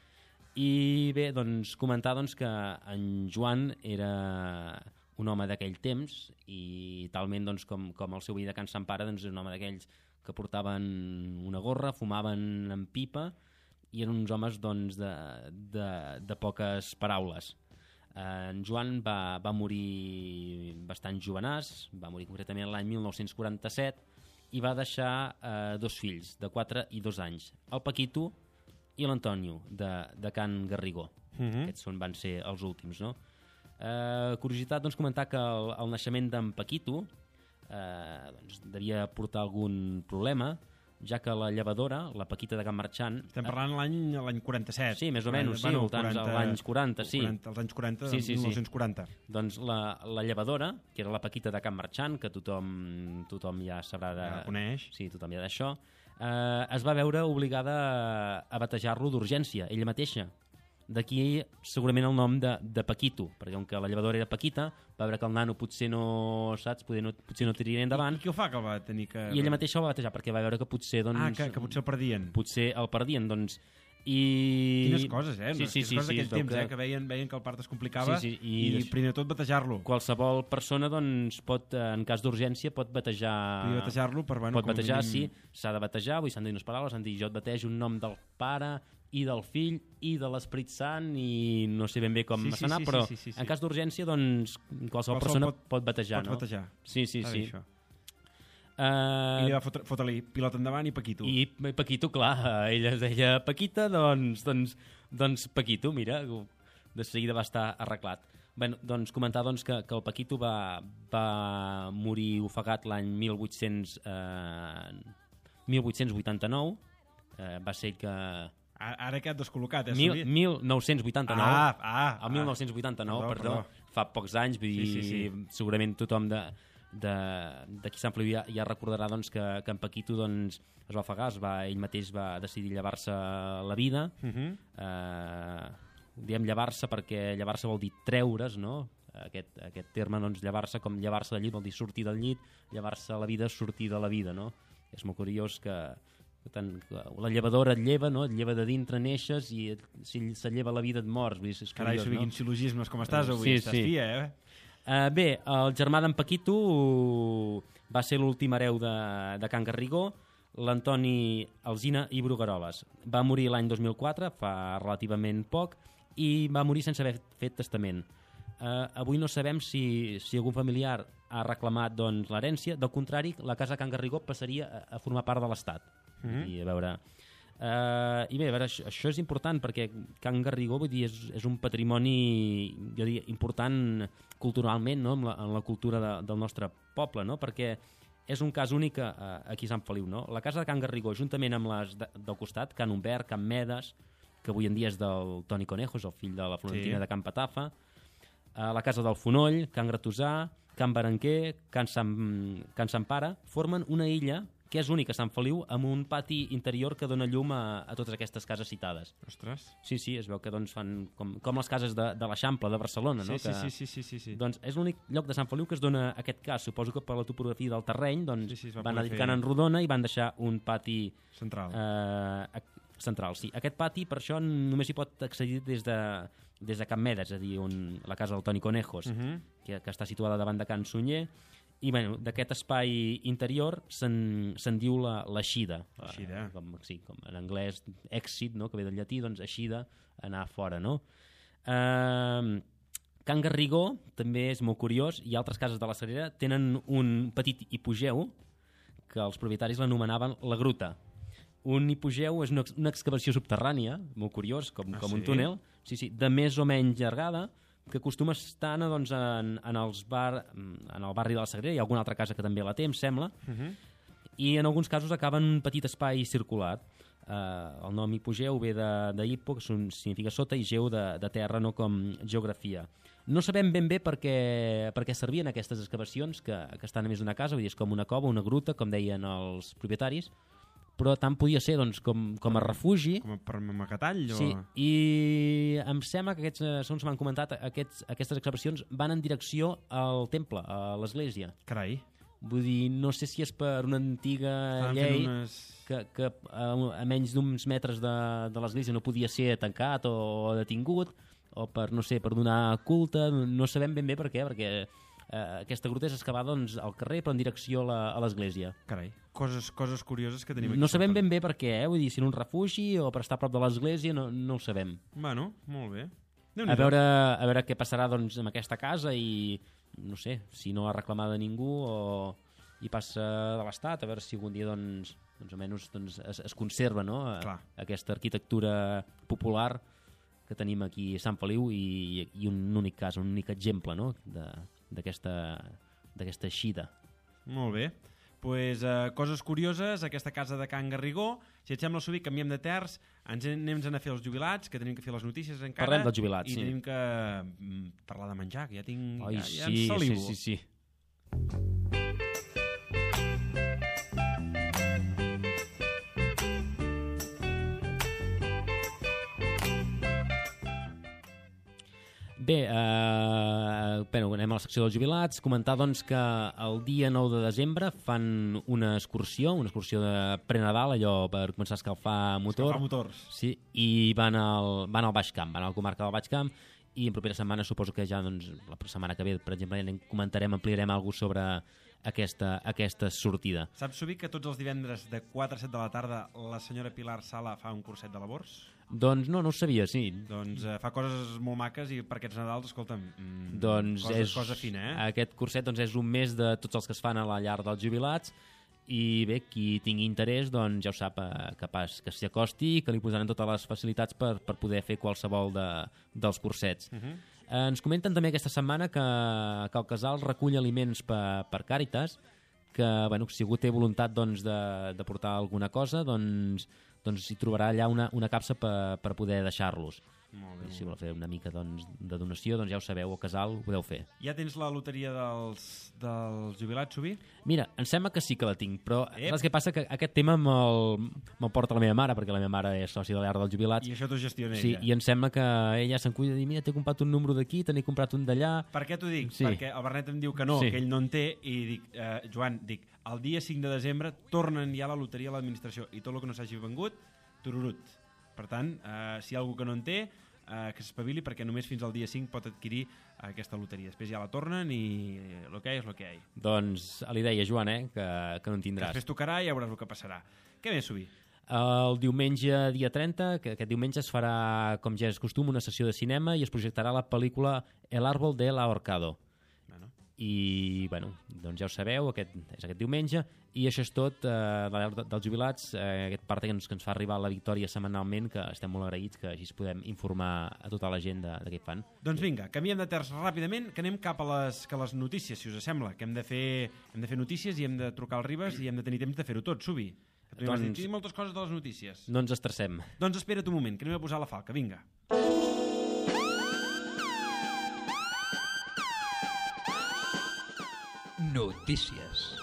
I bé, doncs, comentar doncs, que en Joan era un home d'aquell temps i talment doncs, com, com el seu veí de Can Sant Pare, doncs, és un home d'aquells que portaven una gorra, fumaven en pipa i eren uns homes doncs, de, de, de poques paraules. En Joan va, va morir bastant jovenàs, va morir concretament l'any mil nou-cents quaranta-set i va deixar eh, dos fills, de quatre i dos anys, el Paquito i l'Antonio, de, de Can Garrigó. Uh-huh. Aquests són, van ser els últims, no? Eh, curiositat, doncs, comentar que el, el naixement d'en Paquito eh, doncs, devia portar algun problema, ja que la llevadora, la Paquita de Can Marxant... Estem parlant l'any l'any quaranta-set. Sí, més o menys, sí, bueno, voltants als anys quaranta, sí. quaranta, als anys quaranta, sí, sí, mil nou-cents quaranta. Sí. Doncs la, la llevadora, que era la Paquita de Can Marxant, que tothom, tothom ja sabrà de... Ja la coneix. Sí, tothom ja d'això. Eh, es va veure obligada a batejar-lo d'urgència, ella mateixa. D'aquí segurament el nom de, de Paquito, perquè com que la llevadora era Paquita, va veure que el nano potser no, saps, potser no, potser no tiraria endavant. I, I què ho fa que el va tenir que... I ella mateixa el va batejar, perquè va veure que potser... Doncs, ah, que, que potser el perdien. Potser el perdien, doncs... I... Quines coses, eh? Sí, sí, Quines sí, coses sí, d'aquell sí, temps, que... eh? Que veien, veien que el part es complicava sí, sí, i, i primer de tot batejar-lo. Qualsevol persona, doncs, pot, en cas d'urgència, pot batejar... Podria batejar-lo, però bueno... Pot batejar, mínim... sí, s'ha de batejar, vull s'han de dir unes paraules, s'han de dir jo et batejo un nom del pare i del fill i de l'Esperit Sant i no sé ben bé com sí, sí, sí, anar, sí, però sí, sí, sí, sí. en cas d'urgència, doncs, qualsevol, qualsevol persona pot, pot batejar, pot no? batejar. Sí, sí, sí. Uh, I li va fotre, fotre-li pilota endavant i Paquito. I Paquito, clar, ella es deia Paquita, doncs, doncs, doncs Paquito, mira, de seguida va estar arreglat. Bé, doncs comentar doncs, que, que el Paquito va, va morir ofegat l'any mil vuit-cents vuitanta-nou, eh, va ser que... Ara que et descol·locat, eh? Mil, mil nou-cents vuitanta-nou. Ah, ah, el mil nou-cents vuitanta-nou, perdó, perdó, perdó. Fa pocs anys, vull dir, sí, sí, sí. segurament tothom de, de, de qui Sant Feliu ja, ja recordarà doncs, que, que en Paquito doncs, es va ofegar, es va, ell mateix va decidir llevar-se la vida. Uh -huh. eh, diem llevar-se perquè llevar-se vol dir treure's, no? Aquest, aquest terme, doncs, llevar-se, com llevar-se del llit, vol dir sortir del llit, llevar-se la vida, sortir de la vida, no? És molt curiós que, que, tant, que la llevadora et lleva, no? Et lleva de dintre, neixes, i et, si se lleva la vida et mors. Vull dir, és Carai, curiós, Subi, no? quins sil·logismes, com estàs avui? Sí, estàs sí. fia, eh? Uh, bé, el germà d'en Paquito va ser l'últim hereu de, de Can Garrigó, l'Antoni Alsina i Brugueroles. Va morir l'any dos mil quatre, fa relativament poc, i va morir sense haver fet testament. Uh, avui no sabem si, si algun familiar ha reclamat doncs, l'herència. Del contrari, la casa de Can Garrigó passaria a, a formar part de l'Estat. Mm-hmm. I a veure... Uh, I bé, a veure, això, això és important perquè Can Garrigó, vull dir, és, és un patrimoni, jo diria, important culturalment, no? en, la, en la cultura de, del nostre poble, no? Perquè és un cas únic a, aquí a Sant Feliu, no? La casa de Can Garrigó, juntament amb les de, del costat, Can Humbert, Can Medes, que avui en dia és del Toni Conejos, el fill de la Florentina, sí, de Can Patafa, uh, la casa del Fonoll, Can Gratosà, Can Berenquer, Can Sant, Can Sant Pare, formen una illa que és única a Sant Feliu, amb un pati interior que dona llum a, a totes aquestes cases citades. Ostres. Sí, sí, es veu que doncs, fan com, com les cases de, de l'Eixample, de Barcelona, sí, no? Sí, que, sí, sí, sí, sí, sí. Doncs és l'únic lloc de Sant Feliu que es dona aquest cas. Suposo que per la topografia del terreny doncs, sí, sí, van edificant fer... en rodona i van deixar un pati central. Eh, central, sí. Aquest pati, per això, només hi pot accedir des de, des de Can Medes, és a dir, un, la casa del Toni Conejos, uh -huh. que, que està situada davant de Can Sunyer. I bueno, d'aquest espai interior se'n se diu la, l'eixida. Eixida. Com, sí, com en anglès, èxit, no? Que ve del llatí, doncs eixida, anar fora, no? Eh, Can Garrigó també és molt curiós, i altres cases de la Sagrera tenen un petit hipogeu que els propietaris l'anomenaven la gruta. Un hipogeu és una, una excavació subterrània, molt curiós, com, ah, com sí? un túnel, sí, sí, de més o menys llargada, que acostuma a estar doncs, en, en, els bar, en el barri de la Sagrera. Hi ha alguna altra casa que també la té, em sembla, uh -huh. i en alguns casos acaba en un petit espai circular. Uh, el nom hipogeu ve de, de hipo, que significa sota, i geu de, de terra, no com geografia. No sabem ben bé per què, per què servien aquestes excavacions, que, que estan a més d'una casa, vull dir, és com una cova, una gruta, com deien els propietaris, però tant podia ser doncs, com, com a refugi. Com a per macatall? O... Sí, i em sembla que, aquests, segons m'han comentat, aquests, aquestes excavacions van en direcció al temple, a l'església. Carai. Vull dir, no sé si és per una antiga Estaven llei unes... que, que a, a menys d'uns metres de, de l'església no podia ser tancat o, o detingut, o per, no sé, per donar culte, no sabem ben bé per què, perquè eh, aquesta gruta és excavada doncs, al carrer però en direcció a l'església. Carai, coses, coses curioses que tenim aquí. No sabem ben bé per què, eh? Vull dir, si en un refugi o per estar a prop de l'església, no, no ho sabem. Bueno, molt bé. A veure, a veure què passarà doncs, amb aquesta casa i, no sé, si no ha reclamada ningú o i passa de l'Estat, a veure si algun dia doncs, doncs almenys doncs, es, es conserva, no? Aquesta arquitectura popular que tenim aquí a Sant Feliu i, i un únic cas, un únic exemple, no? d'aquesta d'aquesta eixida. Molt bé. Pues, uh, coses curioses, aquesta casa de Can Garrigó. Si et sembla, Subi, canviem de terç, ens anem a fer els jubilats, que tenim que fer les notícies encara. Parlem dels jubilats, i sí. I tenim que mm, parlar de menjar, que ja tinc... Ai, ja, sí, ja ens salivo. sí, sí, sí. Bé, eh, bueno, anem a la secció dels jubilats. Comentar doncs, que el dia nou de desembre fan una excursió, una excursió de pre-Nadal, allò per començar a escalfar motor. Escalfar motors. Sí, i van al, van al Baix Camp, van a la comarca del Baix Camp, i en propera setmana suposo que ja, doncs, la setmana que ve, per exemple, ja comentarem, ampliarem alguna cosa sobre aquesta, aquesta sortida. Saps, Subi, que tots els divendres de quatre a set de la tarda la senyora Pilar Sala fa un curset de labors? Doncs no, no ho sabia, sí. Doncs eh, fa coses molt maques i per aquests Nadals, escolta'm, mm, doncs cosa, és, cosa fina, eh? Aquest curset doncs, és un mes de tots els que es fan a la llar dels jubilats i bé, qui tingui interès doncs ja ho sap, eh, capaç que s'hi acosti i que li posaran totes les facilitats per, per poder fer qualsevol de, dels cursets. Uh -huh. eh, ens comenten també aquesta setmana que, que el casal recull aliments per, per Càritas, que bueno, si algú té voluntat doncs, de, de portar alguna cosa doncs, doncs hi trobarà allà una, una capsa per, per poder deixar-los. Molt bé, I si vol fer una mica doncs, de donació, doncs ja ho sabeu, al casal ho podeu fer. Ja tens la loteria dels, dels jubilats, Subí? Mira, em sembla que sí que la tinc, però Ep. saps què passa? Que aquest tema me'l me porta la meva mare, perquè la meva mare és sòcia de l'Arc dels Jubilats. I això t'ho gestiona Sí, ella. i em sembla que ella se'n cuida de dir, mira, t'he comprat un número d'aquí, te n'he comprat un d'allà... Per què t'ho dic? Sí. Perquè el Bernet em diu que no, Sí. que ell no en té, i dic, eh, Joan, dic, el dia cinc de desembre tornen ja la loteria a l'administració, i tot el que no s'hagi vengut, tururut. Per tant, eh, si hi ha algú que no en té, eh, que s'espavili, perquè només fins al dia cinc pot adquirir aquesta loteria. Després ja la tornen i el que hi és el que hi ha. Doncs li deia, Joan, eh, que, que no en tindràs. Després tocarà i ja veuràs el que passarà. Què més, Subí? El diumenge, dia trenta, que aquest diumenge es farà, com ja és costum, una sessió de cinema i es projectarà la pel·lícula El árbol de l'ahorcado. Bueno. I, bueno, doncs ja ho sabeu, aquest, és aquest diumenge, i això és tot, eh, l'Alert dels Jubilats, eh, aquest part que ens, que ens fa arribar la Victòria setmanalment, que estem molt agraïts, que així podem informar a tota la gent de, de què fan. Doncs vinga, canviem de terç ràpidament, que anem cap a les, que a les notícies, si us sembla, que hem de fer, hem de fer notícies i hem de trucar al Ribes i hem de tenir temps de fer-ho tot, Subí. Tu m'has Doncs- dit moltes coses de les notícies. No ens estressem. Doncs espera't un moment, que anem a posar la falca, vinga. Notícies.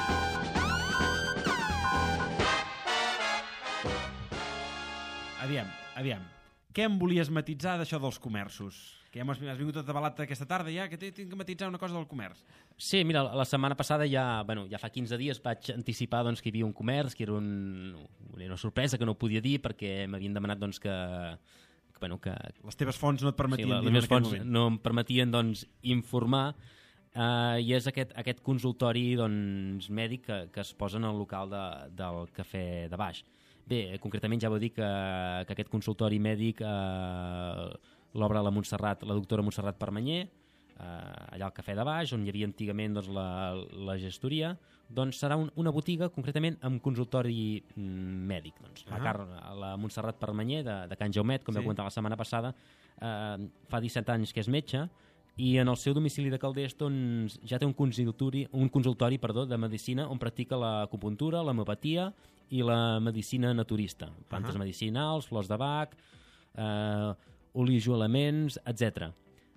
Aviam, aviam. Què em volies matitzar d'això dels comerços? Que ja m'has has vingut tot avalat aquesta tarda ja, que tinc que matitzar una cosa del comerç. Sí, mira, la setmana passada ja, bueno, ja fa quinze dies vaig anticipar doncs, que hi havia un comerç, que era un, una sorpresa que no ho podia dir perquè m'havien demanat doncs, que, que, bueno, que Les teves fonts no et permetien sí, la, dir-ho les en meves aquell fonts moment. no em permetien doncs, informar uh, i és aquest, aquest consultori doncs, mèdic que, que es posa en el local de, del Cafè de Baix. Bé, concretament ja vau dir que, que aquest consultori mèdic eh, l'obre la Montserrat, la doctora Montserrat Permanyer, eh, allà al Cafè de Baix, on hi havia antigament doncs, la, la gestoria, doncs serà un, una botiga concretament amb consultori mm, mèdic. Doncs, la, Ah. Car la Montserrat Permanyer de, de Can Jaumet, com Sí. sí. heu comentat la setmana passada, eh, fa disset anys que és metge, i en el seu domicili de Calders doncs, ja té un consultori, un consultori perdó, de medicina on practica l'acupuntura, l'homeopatia i la medicina naturista. Plantes Ahà. medicinals, flors de Bach, eh, oligioelements, etcètera.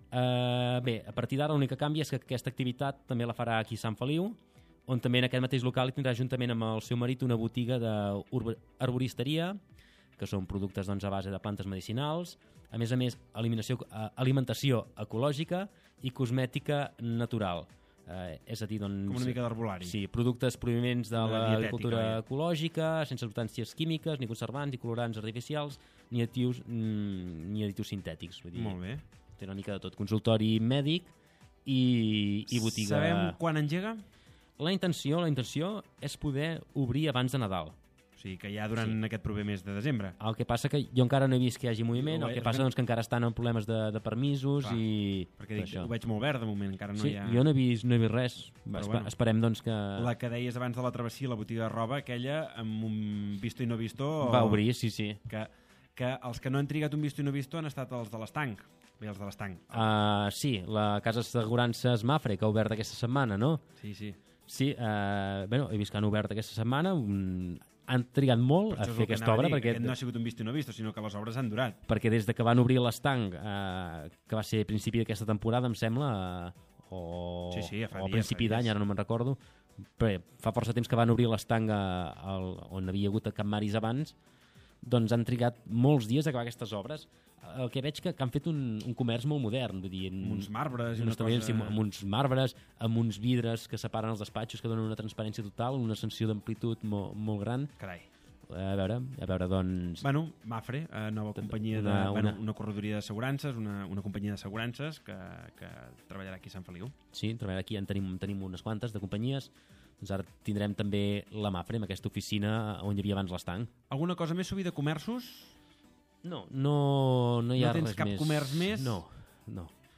Eh, bé, a partir d'ara l'únic que canvia és que aquesta activitat també la farà aquí a Sant Feliu, on també en aquest mateix local hi tindrà juntament amb el seu marit una botiga d'arboristeria, que són productes doncs, a base de plantes medicinals, a més a més eliminació, eh, alimentació ecològica i cosmètica natural. Eh, és a dir, doncs... Com una mica d'arbolari. Sí, productes provinents de Una l'agricultura dietètica, ecològica, sense substàncies químiques, ni conservants, ni colorants artificials, ni additius, mm, ni additius sintètics. Vull dir, Molt bé. té una mica de tot. Consultori mèdic i, i botiga... Sabem quan engega? La intenció, la intenció és poder obrir abans de Nadal. O sigui, que ja durant sí. aquest proper mes de desembre. El que passa que jo encara no he vist que hi hagi moviment, Ho el ve- que passa doncs, que encara estan en problemes de, de permisos Clar, i... Perquè tot dic, això. ho veig molt verd de moment, encara no Sí, hi ha... jo no he vist, no he vist res. Va, espe bueno. esperem doncs, que... La que deies abans de la travessia, la botiga de roba, aquella amb un visto i no visto... Va obrir, sí, sí. Que, que els que no han trigat un visto i no visto han estat els de l'estanc. Bé, els de l'estanc. Uh, sí, la casa d'assegurances Mafre, que ha obert aquesta setmana, no? Sí, sí. Sí, uh, bueno, he vist que han obert aquesta setmana, un... han trigat molt Per a això és fer el que aquesta anava a obra, dir, que perquè, aquest no ha sigut un visto i no visto, sinó que les obres han durat. perquè des de que van obrir l'estanc, uh, que va ser a principi d'aquesta temporada, em sembla, uh, o, Sí, sí, ja fa o a dies, principi fa d'any, dies. ara no me'n recordo, però fa força temps que van obrir l'estanc uh, al- on havia hagut Can Maris abans, doncs han trigat molts dies a acabar aquestes obres. El que veig que, que han fet un, un comerç molt modern, vull dir, Amb uns marbres i un una establiment, cosa... sí, amb uns marbres, amb uns vidres que separen els despatxos, que donen una transparència total, una sensació d'amplitud molt, molt gran. Carai. A veure, a veure, doncs... Bueno, Mafre, eh, nova companyia de... una- Bueno, una- una corredoria d'assegurances, una, una companyia d'assegurances que, que treballarà aquí a Sant Feliu. Sí, treballar aquí en tenim, tenim unes quantes de companyies. Doncs ara tindrem també la Mafre, amb aquesta oficina on hi havia abans l'estanc. Alguna cosa més, Subí, de comerços? No, no, no hi ha No tens res cap més. comerç més? No, no.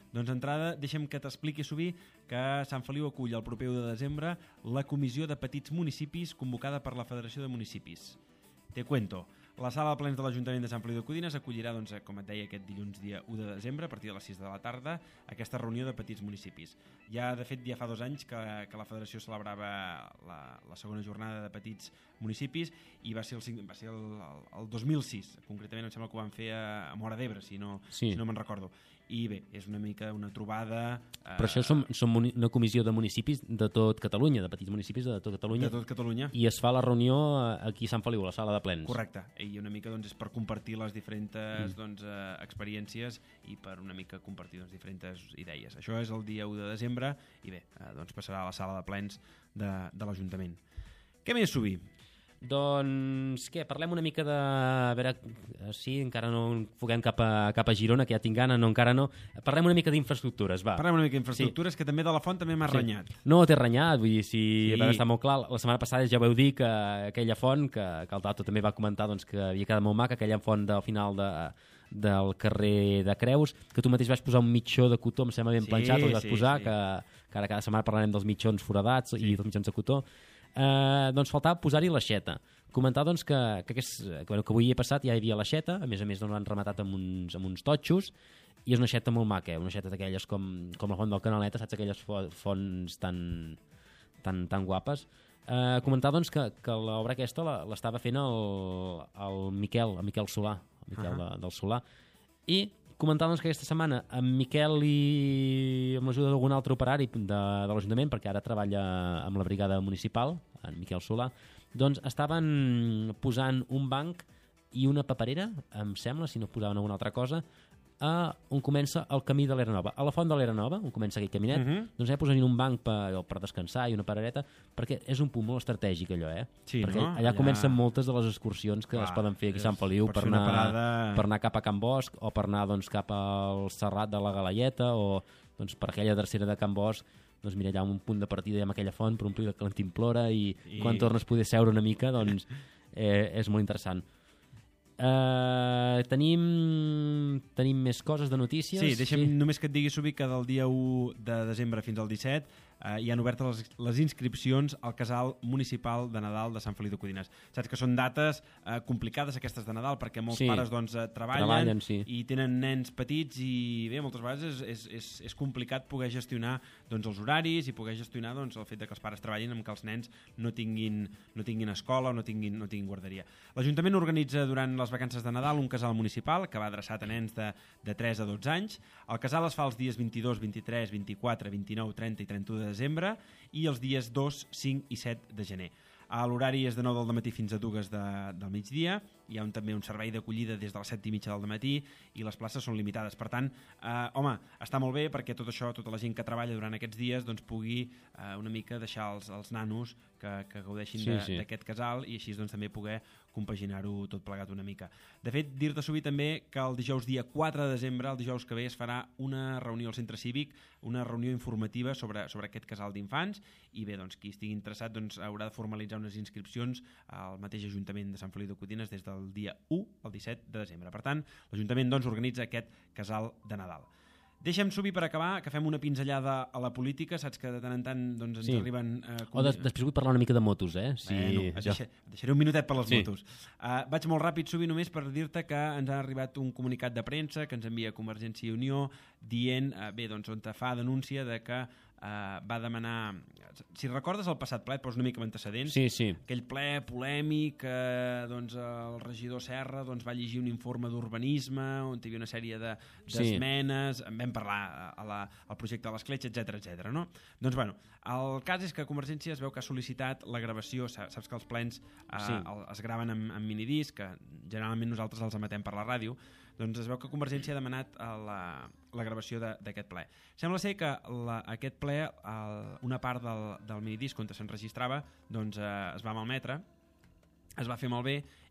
Doncs d'entrada, deixa'm que t'expliqui, Subí, que Sant Feliu acull el proper u de desembre la Comissió de Petits Municipis convocada per la Federació de Municipis. Te cuento. La sala de plens de l'Ajuntament de Sant Feliu de Codines acollirà, doncs, com et deia, aquest dilluns dia u de desembre, a partir de les sis de la tarda, aquesta reunió de petits municipis. Ja, de fet, ja fa dos anys que, que la Federació celebrava la, la segona jornada de petits municipis i va ser el, va ser el, el, el dos mil sis, concretament em sembla que ho van fer a, a Móra d'Ebre, si no, sí. si no me'n recordo. I bé, és una mica una trobada... Eh... Però això són, són una comissió de municipis de tot Catalunya, de petits municipis de tot Catalunya. De tot Catalunya. I es fa la reunió aquí a Sant Feliu, a la sala de plens. Correcte. I una mica doncs, és per compartir les diferents mm. doncs, eh, experiències i per una mica compartir doncs, diferents idees. Això és el dia u de desembre i bé, eh, doncs passarà a la sala de plens de, de l'Ajuntament. Què més, Subí? Doncs què, parlem una mica de... A veure, sí, encara no foguem cap a, cap a Girona, que ja tinc gana, no, encara no. Parlem una mica d'infraestructures, va. Parlem una mica d'infraestructures, sí. Que també de la font també m'ha sí. renyat. No, t'he renyat, vull dir, si sí. va estar molt clar. La setmana passada ja vau dir que aquella font, que, que el Tato també va comentar doncs, que havia quedat molt maca, aquella font del final de, del carrer de Creus, que tu mateix vas posar un mitjó de cotó, em sembla ben sí, planxat, el vas sí, posar, sí. Que, que ara cada setmana parlarem dels mitjons foradats sí. I dels mitjons de cotó. Uh, doncs faltava posar-hi l'aixeta. Comentar doncs, que, que, que, és, que, bueno, que avui he passat ja hi havia l'aixeta, a més a més doncs, l'han rematat amb uns, amb uns totxos, i és una aixeta molt maca, una aixeta d'aquelles com, com la font del Canaleta, saps, aquelles fonts tan, tan, tan guapes. Uh, comentar doncs, que, que l'obra aquesta l'estava fent el, el Miquel, el Miquel Solà, el Miquel uh -huh. de, del Solà, i comentar doncs, que aquesta setmana amb Miquel i amb l'ajuda d'algun altre operari de, de l'Ajuntament, perquè ara treballa amb la brigada municipal, en Miquel Solà, doncs estaven posant un banc i una paperera, em sembla, si no posaven alguna altra cosa, a on comença el camí de l'Era Nova. A la font de l'Era Nova, on comença aquell caminet, uh -huh. doncs ja posen un banc per, per descansar i una parereta, perquè és un punt molt estratègic allò, eh? Sí, perquè no? allà, allà comencen moltes de les excursions que Clar, es poden fer aquí a Sant Feliu per anar, parada... per anar cap a Can Bosch o per anar doncs, cap al Serrat de la Galaieta o doncs, per aquella tercera de Can Bosch. Doncs mira, allà un punt de partida amb aquella font per omplir la cantimplora i, I... quan tornes a poder seure una mica, doncs eh, és molt interessant. Uh, tenim tenim més coses de notícies. Sí, deixa'm sí. només que et digui, Subi, que del dia u de desembre fins al disset uh, hi han obertes les, les inscripcions al casal municipal de Nadal de Sant Feliu de Codines. Saps que són dates uh, complicades aquestes de Nadal perquè molts sí. pares doncs, uh, treballen, treballen sí. i tenen nens petits i bé, moltes vegades és, és, és complicat poder gestionar doncs, els horaris i poder gestionar doncs, el fet de que els pares treballin amb que els nens no tinguin, no tinguin escola o no tinguin, no tinguin guarderia. L'Ajuntament organitza durant les vacances de Nadal un casal municipal que va adreçat a nens de, de tres a dotze anys. El casal es fa els dies vint-i-dos, vint-i-tres, vint-i-quatre, vint-i-nou, trenta i trenta-u de desembre i els dies dos, cinc i set de gener. L'horari és de nou del matí fins a dues de, del migdia. Hi ha un, també un servei d'acollida des de les set i mitja del matí i les places són limitades. Per tant, eh, home, està molt bé perquè tot això, tota la gent que treballa durant aquests dies doncs, pugui eh, una mica deixar els, els nanos que, que gaudeixin sí, d'aquest sí. casal i així doncs, també poder compaginar-ho tot plegat una mica. De fet, dir-te, Subí, també que el dijous dia quatre de desembre, el dijous que ve, es farà una reunió al Centre Cívic, una reunió informativa sobre, sobre aquest casal d'infants i bé, doncs, qui estigui interessat doncs, haurà de formalitzar unes inscripcions al mateix Ajuntament de Sant Feliu de Codines des del dia u al disset de desembre. Per tant, l'Ajuntament doncs, organitza aquest casal de Nadal. Deixa'm, Subir, per acabar, que fem una pinzellada a la política. Saps que de tant en tant doncs, ens sí. arriben... Eh, com... O des després vull parlar una mica de motos, eh? Si... Bueno, deixa, deixaré un minutet per les sí. motos. Uh, vaig molt ràpid, Subir, només per dir-te que ens ha arribat un comunicat de premsa que ens envia Convergència i Unió dient, uh, bé, doncs, on te fa denúncia de que Uh, va demanar, si recordes el passat ple, et poso una mica antecedents, sí, sí. aquell ple polèmic que uh, doncs, el regidor Serra doncs, va llegir un informe d'urbanisme on hi havia una sèrie d'esmenes, de, sí. en vam parlar a la, al projecte de l'escletxa, etcètera, etcètera, no? Doncs, bueno, el cas és que Convergència es veu que ha sol·licitat la gravació, saps que els plens uh, sí. el, es graven amb, amb minidisc, que generalment nosaltres els emetem per la ràdio, doncs es veu que Convergència ha demanat la, la gravació d'aquest ple. Sembla ser que la, aquest ple, el, una part del, del minidisc on s'enregistrava, doncs eh, es va malmetre, es va fer malbé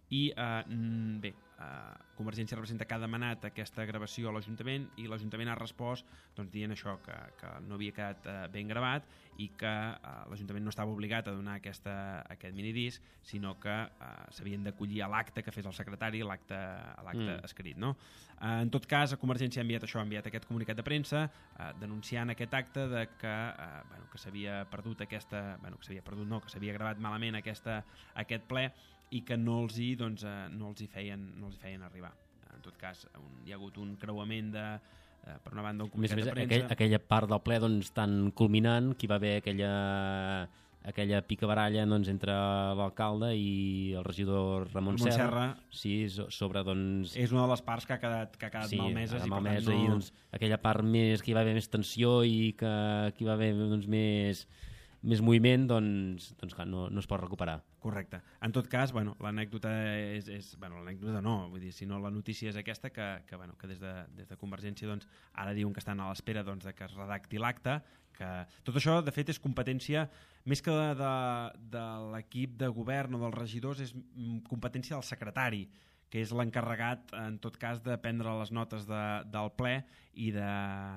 i eh, bé, eh, Convergència representa que ha demanat aquesta gravació a l'Ajuntament i l'Ajuntament ha respost doncs, dient això, que, que no havia quedat eh, ben gravat i que eh, l'Ajuntament no estava obligat a donar aquesta, aquest minidisc, sinó que eh, s'havien d'acollir a l'acte que fes el secretari, l'acte mm. escrit. No? Eh, en tot cas, a Convergència ha enviat això, ha enviat aquest comunicat de premsa eh, denunciant aquest acte de que, eh, bueno, que s'havia perdut aquesta, bueno, que s'havia perdut no, que s'havia gravat malament aquesta, aquest ple i que no els hi, doncs, eh, no els hi, feien, no els hi feien arribar. En tot cas, un, hi ha hagut un creuament de, eh, per una banda, un comunicat més, de premsa... Aquell, aquella part del ple doncs, tan culminant, que hi va haver aquella, aquella picabaralla doncs, entre l'alcalde i el regidor Ramon, Ramon Serra, Serra. Sí, sobre, doncs... És una de les parts que ha quedat, que ha quedat sí, malmeses. Sí, malmesa no... i doncs, aquella part més, que hi va haver més tensió i que, que hi va haver doncs, més... més moviment, doncs, doncs clar, no, no es pot recuperar. Correcte. En tot cas, bueno, l'anècdota és, és... Bueno, l'anècdota no, vull dir, sinó la notícia és aquesta, que, que, bueno, que des, de, des de Convergència doncs, ara diuen que estan a l'espera doncs, de que es redacti l'acte, que tot això, de fet, és competència, més que de, de, de l'equip de govern o dels regidors, és competència del secretari, que és l'encarregat, en tot cas, de prendre les notes de, del ple i de,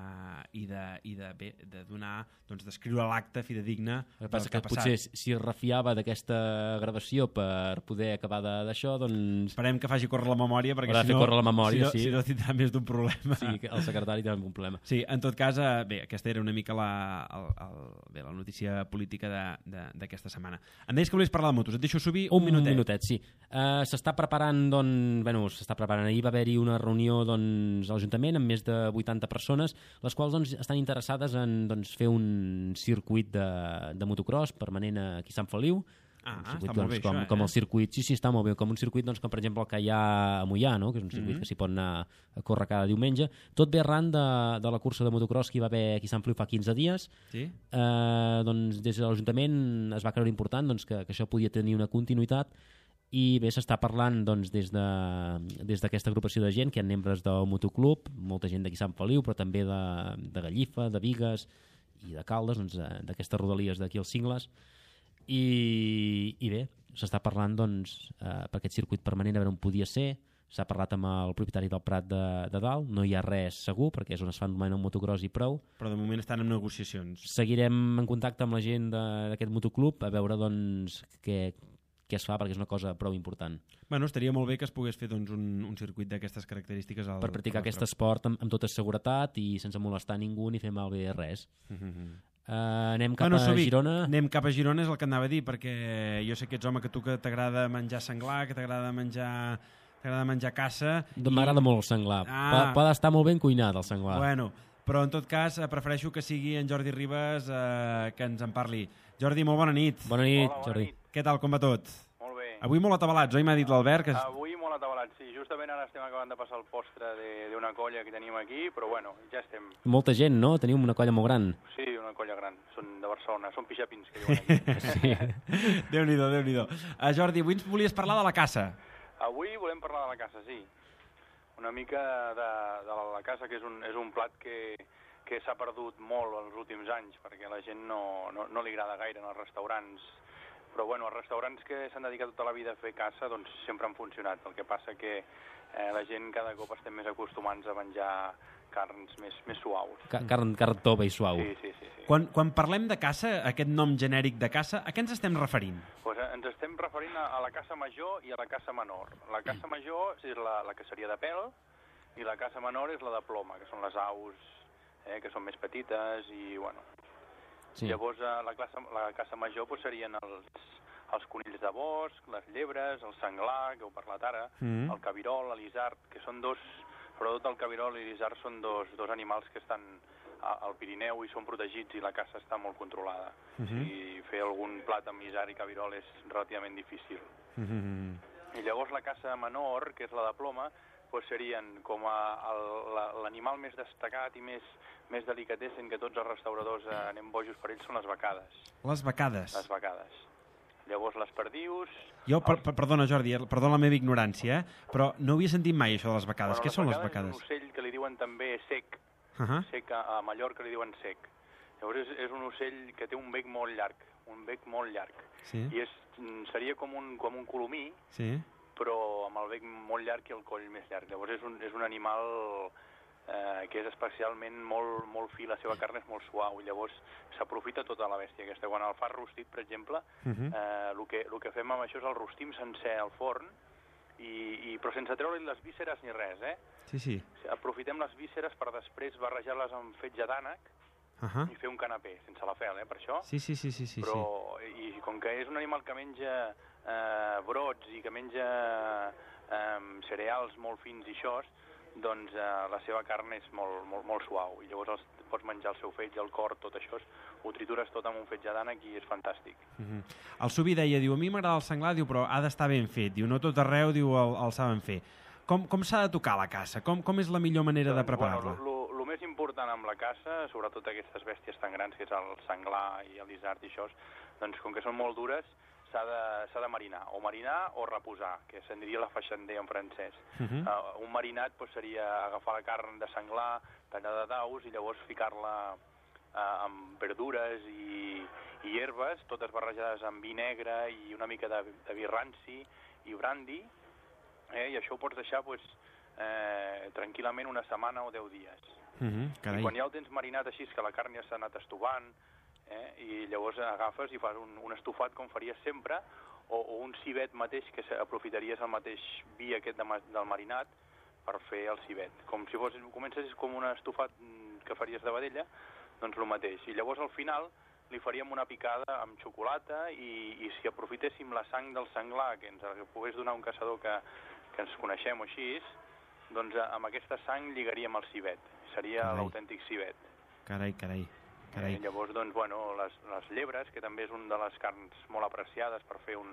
i de, i de, bé, de donar, doncs, d'escriure l'acte fidedigne del que, que ha passat. Potser si es refiava d'aquesta gravació per poder acabar d'això, doncs... Esperem que faci córrer la memòria, perquè si no, córrer la memòria, si, no, sí. si no tindrà més d'un problema. Sí, el secretari té un problema. Sí, en tot cas, bé, aquesta era una mica la, el, el, bé, la notícia política d'aquesta setmana. Em deies que volies parlar de motos, et deixo subir un, un minutet. Un minutet, sí. Uh, s'està preparant, doncs, bueno, s'està preparant. Ahir va haver-hi una reunió, doncs, a l'Ajuntament amb més de vuitanta persones, les quals, doncs, estan interessades en, doncs, fer un circuit de, de motocross permanent aquí a Sant Feliu. Ah, circuit, està molt doncs, bé com, això, eh? com el circuit, sí, sí, està molt bé, com un circuit, doncs, com per exemple el que hi ha a Moià, no? Que és un circuit mm-hmm. que s'hi pot anar a córrer cada diumenge. Tot ve arran de, de la cursa de motocross que hi va haver aquí a Sant Feliu fa quinze dies. Sí? Eh, doncs, des de l'Ajuntament es va creure important doncs, que, que això podia tenir una continuïtat i bé, s'està parlant doncs, des d'aquesta de, des agrupació de gent, que hi ha membres del motoclub, molta gent d'aquí Sant Feliu, però també de, de Gallifa, de Bigues i de Caldes, doncs, d'aquestes rodalies d'aquí als Cingles. I, i bé, s'està parlant doncs, eh, per aquest circuit permanent a veure on podia ser. S'ha parlat amb el propietari del Prat de, de Dalt, no hi ha res segur perquè és on es fan normalment un motocross i prou. Però de moment estan en negociacions. Seguirem en contacte amb la gent d'aquest motoclub a veure doncs, què, què es fa, perquè és una cosa prou important. Bueno, estaria molt bé que es pogués fer doncs, un, un circuit d'aquestes característiques al, per practicar aquest esport amb, amb tota seguretat i sense molestar ningú ni fer malbé res. Mm-hmm. Uh, anem cap bueno, a Sobi, Girona. Anem cap a Girona, és el que anava a dir, perquè jo sé que ets home que tu que t'agrada menjar senglar, que t'agrada menjar t'agrada menjar caça. M'agrada i... molt el senglar. Ah. Pot, pot estar molt ben cuinat el senglar. Bueno, però en tot cas prefereixo que sigui en Jordi Ribas eh, que ens en parli. Jordi, molt bona nit. Bona nit, Hola, bona Jordi. nit. Què tal, com va tot? Molt bé. Avui molt atabalats, oi? M'ha dit l'Albert. Que... Avui molt atabalats, sí. Justament ara estem acabant de passar el postre d'una colla que tenim aquí, però bueno, ja estem. Molta gent, no? Tenim una colla molt gran. Sí, una colla gran. Són de Barcelona, són pixapins, que diuen aquí. Sí. Déu-n'hi-do, Déu-n'hi-do. Uh, Jordi, avui ens volies parlar de la caça. Avui volem parlar de la caça, sí. Una mica de, de la caça, que és un, és un plat que, que s'ha perdut molt els últims anys, perquè la gent no, no, no li agrada gaire en els restaurants. Però bueno, els restaurants que s'han dedicat tota la vida a fer caça doncs sempre han funcionat. El que passa que eh, la gent cada cop estem més acostumats a menjar carns més, més suaus. Car carn, carn tova i suau. Sí, sí, sí. sí. Quan, quan parlem de caça, aquest nom genèric de caça, a què ens estem referint? Pues ens estem referint a, a la caça major i a la caça menor. La caça major és la, la que seria de pèl i la caça menor és la de ploma, que són les aus, eh, que són més petites i, bueno... Sí. Llavors, la, classe, la caça major pues, serien els, els conills de bosc, les llebres, el senglar, que heu parlat ara, mm. el cabirol, l'isard, que són dos, sobretot el cabirol i l'isard són dos, dos animals que estan a, al Pirineu i són protegits i la caça està molt controlada. Mm-hmm. I fer algun plat amb isard i cabirol és relativament difícil. Mm-hmm. I llavors la caça menor, que és la de ploma, pues serien com l'animal més destacat i més, més delicatessen que tots els restauradors eh, anem bojos per ells són les becades. Les becades. Les becades. Llavors les perdius... Jo, per, per, perdona Jordi, perdona la meva ignorància, eh? Però no havia sentit mai això de les becades. Bueno, Què les són becades les becades? És un ocell que li diuen també sec. Uh -huh. Sec a, a Mallorca li diuen sec. Llavors és, és un ocell que té un bec molt llarg, un bec molt llarg. Sí. I és, seria com un, com un colomí, sí. però amb el bec molt llarg i el coll més llarg. Llavors és un, és un animal eh, que és especialment molt, molt fi, la seva carn és molt suau, i llavors s'aprofita tota la bèstia aquesta. Quan el fas rostit, per exemple, uh-huh. eh, el, que, el que fem amb això és el rostim sencer al forn, i, i, però sense treure-li les vísceres ni res, eh? Sí, sí. Aprofitem les vísceres per després barrejar-les amb fetge d'ànec uh-huh. i fer un canapé, sense la fel, eh, per això. Sí, sí, sí, sí, sí. Però, i com que és un animal que menja eh, brots i que menja eh, cereals molt fins i això, doncs eh, la seva carn és molt, molt, molt suau, i llavors els, pots menjar el seu fetge, el cor, tot això, ho tritures tot amb un fetge d'ànec i és fantàstic. Uh-huh. El Subi deia, diu, a mi m'agrada el senglar, diu, però ha d'estar ben fet, diu, no tot arreu, diu, el, el saben fer. Com, com s'ha de tocar la caça? Com, com és la millor manera doncs, de preparar-la? Bueno, el més important amb la caça, sobretot aquestes bèsties tan grans, que és el senglar i el isard i això, doncs com que són molt dures, s'ha de, s'ha de marinar, o marinar o reposar, que se'n diria la faixander en francès. Uh-huh. uh, un marinat doncs, seria agafar la carn de senglar, tallar de daus, i llavors ficar-la uh, amb verdures i, i herbes, totes barrejades amb vi negre i una mica de, de vi ranci i brandy, eh, i això ho pots deixar doncs, eh, tranquil·lament una setmana o deu dies. Uh-huh, I quan ja el tens marinat així, que la carn ja s'ha anat estovant, eh, i llavors agafes i fas un, un estofat com faries sempre, o, o un civet mateix, que aprofitaries el mateix vi aquest de, del marinat per fer el civet. Com si fos, comences com un estofat que faries de vedella, doncs el mateix. I llavors al final li faríem una picada amb xocolata i, i si aprofitéssim la sang del senglar, que ens pogués donar un caçador que, que ens coneixem o així, doncs amb aquesta sang lligaríem el civet. Seria l'autèntic civet. Carai, carai. carai. Eh, llavors, doncs, bueno, les, les llebres, que també és una de les carns molt apreciades per fer un,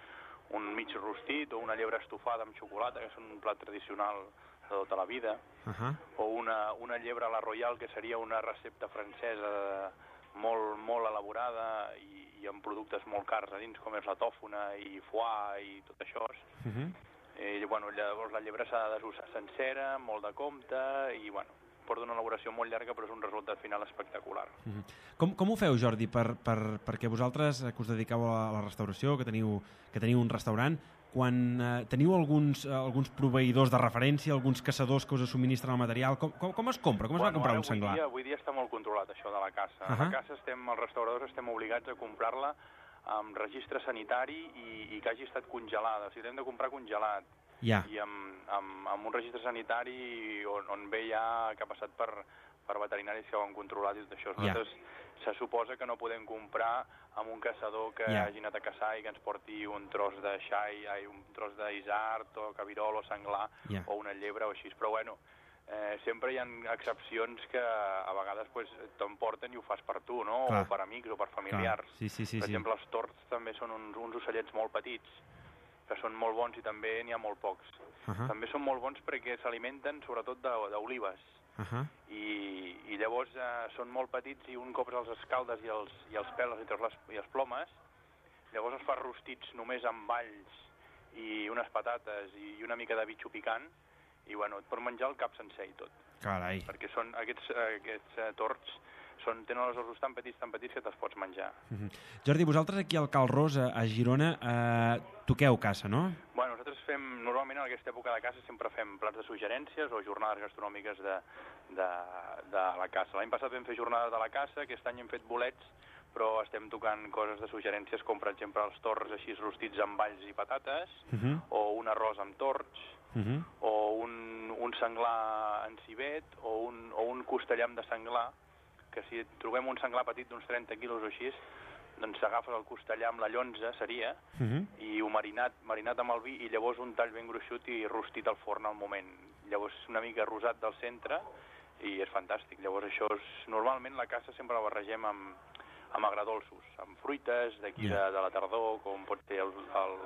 un mig rostit, o una llebre estofada amb xocolata, que és un plat tradicional de tota la vida, uh-huh. o una, una llebre a la Royal, que seria una recepta francesa molt, molt elaborada i, i amb productes molt cars a dins, com és la tòfona i foie i tot això. Uh-huh. I, bueno, llavors la llebre s'ha de desossar sencera, molt de compte, i, bueno, porta una elaboració molt llarga, però és un resultat final espectacular. Uh-huh. Com, com ho feu, Jordi, per, per, perquè vosaltres, que us dediqueu a la, a la restauració, que teniu, que teniu un restaurant, quan eh, teniu alguns, eh, alguns proveïdors de referència, alguns caçadors que us subministren el material, com, com, com es compra? Com es bueno, va comprar un avui senglar? Dia, avui dia està molt controlat, això de la caça. Uh-huh. La caça, estem, els restauradors estem obligats a comprar-la amb registre sanitari i, i que hagi estat congelada. O sigui, hem de comprar congelat. Ja. I amb, amb, amb un registre sanitari on, on ve ja que ha passat per, per veterinaris que ho han controlat i tot això. Nosaltres ja. Se suposa que no podem comprar amb un caçador que ja. hagi anat a caçar i que ens porti un tros de xai, ai, un tros d'isard o cabirol o senglar ja. O una llebre o així. Però bueno, eh, sempre hi ha excepcions que a vegades pues, t'emporten i ho fas per tu, no? Clar. O per amics o per familiars. Sí, sí, sí, per sí. exemple, els tords també són uns, uns ocellets molt petits, que són molt bons i també n'hi ha molt pocs. Uh-huh. També són molt bons perquè s'alimenten sobretot d'olives. Uh-huh. I, i llavors eh, són molt petits i un cop els escaldes i els, i els peles i, les, i els plomes, llavors els fas rostits només amb alls i unes patates i una mica de bitxo picant i bueno, et pots menjar el cap sencer i tot. Carai. Perquè són aquests, aquests uh, tords són, tenen els ossos tan petits, tan petits que te'ls pots menjar. Uh-huh. Jordi, vosaltres aquí al Cal Ros, a, a Girona, eh, toqueu caça, no? Bueno, nosaltres fem, normalment en aquesta època de caça sempre fem plats de suggerències o jornades gastronòmiques de, de, de la caça. L'any passat vam fer jornades de la caça, aquest any hem fet bolets, però estem tocant coses de suggerències com, per exemple, els tords així rostits amb alls i patates, uh-huh. o un arròs amb tords, uh-huh. o un, un senglar en civet, o un, o un costellam de senglar, que si trobem un senglar petit d'uns trenta quilos o així, doncs s'agafes el costellam, la llonza seria, uh-huh. i ho marinat, marinat amb el vi, i llavors un tall ben gruixut i rostit al forn al moment. Llavors una mica rosat del centre, i és fantàstic. Llavors això és, normalment la caça sempre la barregem amb, amb agradolços, amb fruites d'aquí yeah. de, de la tardor, com pot ser el, el,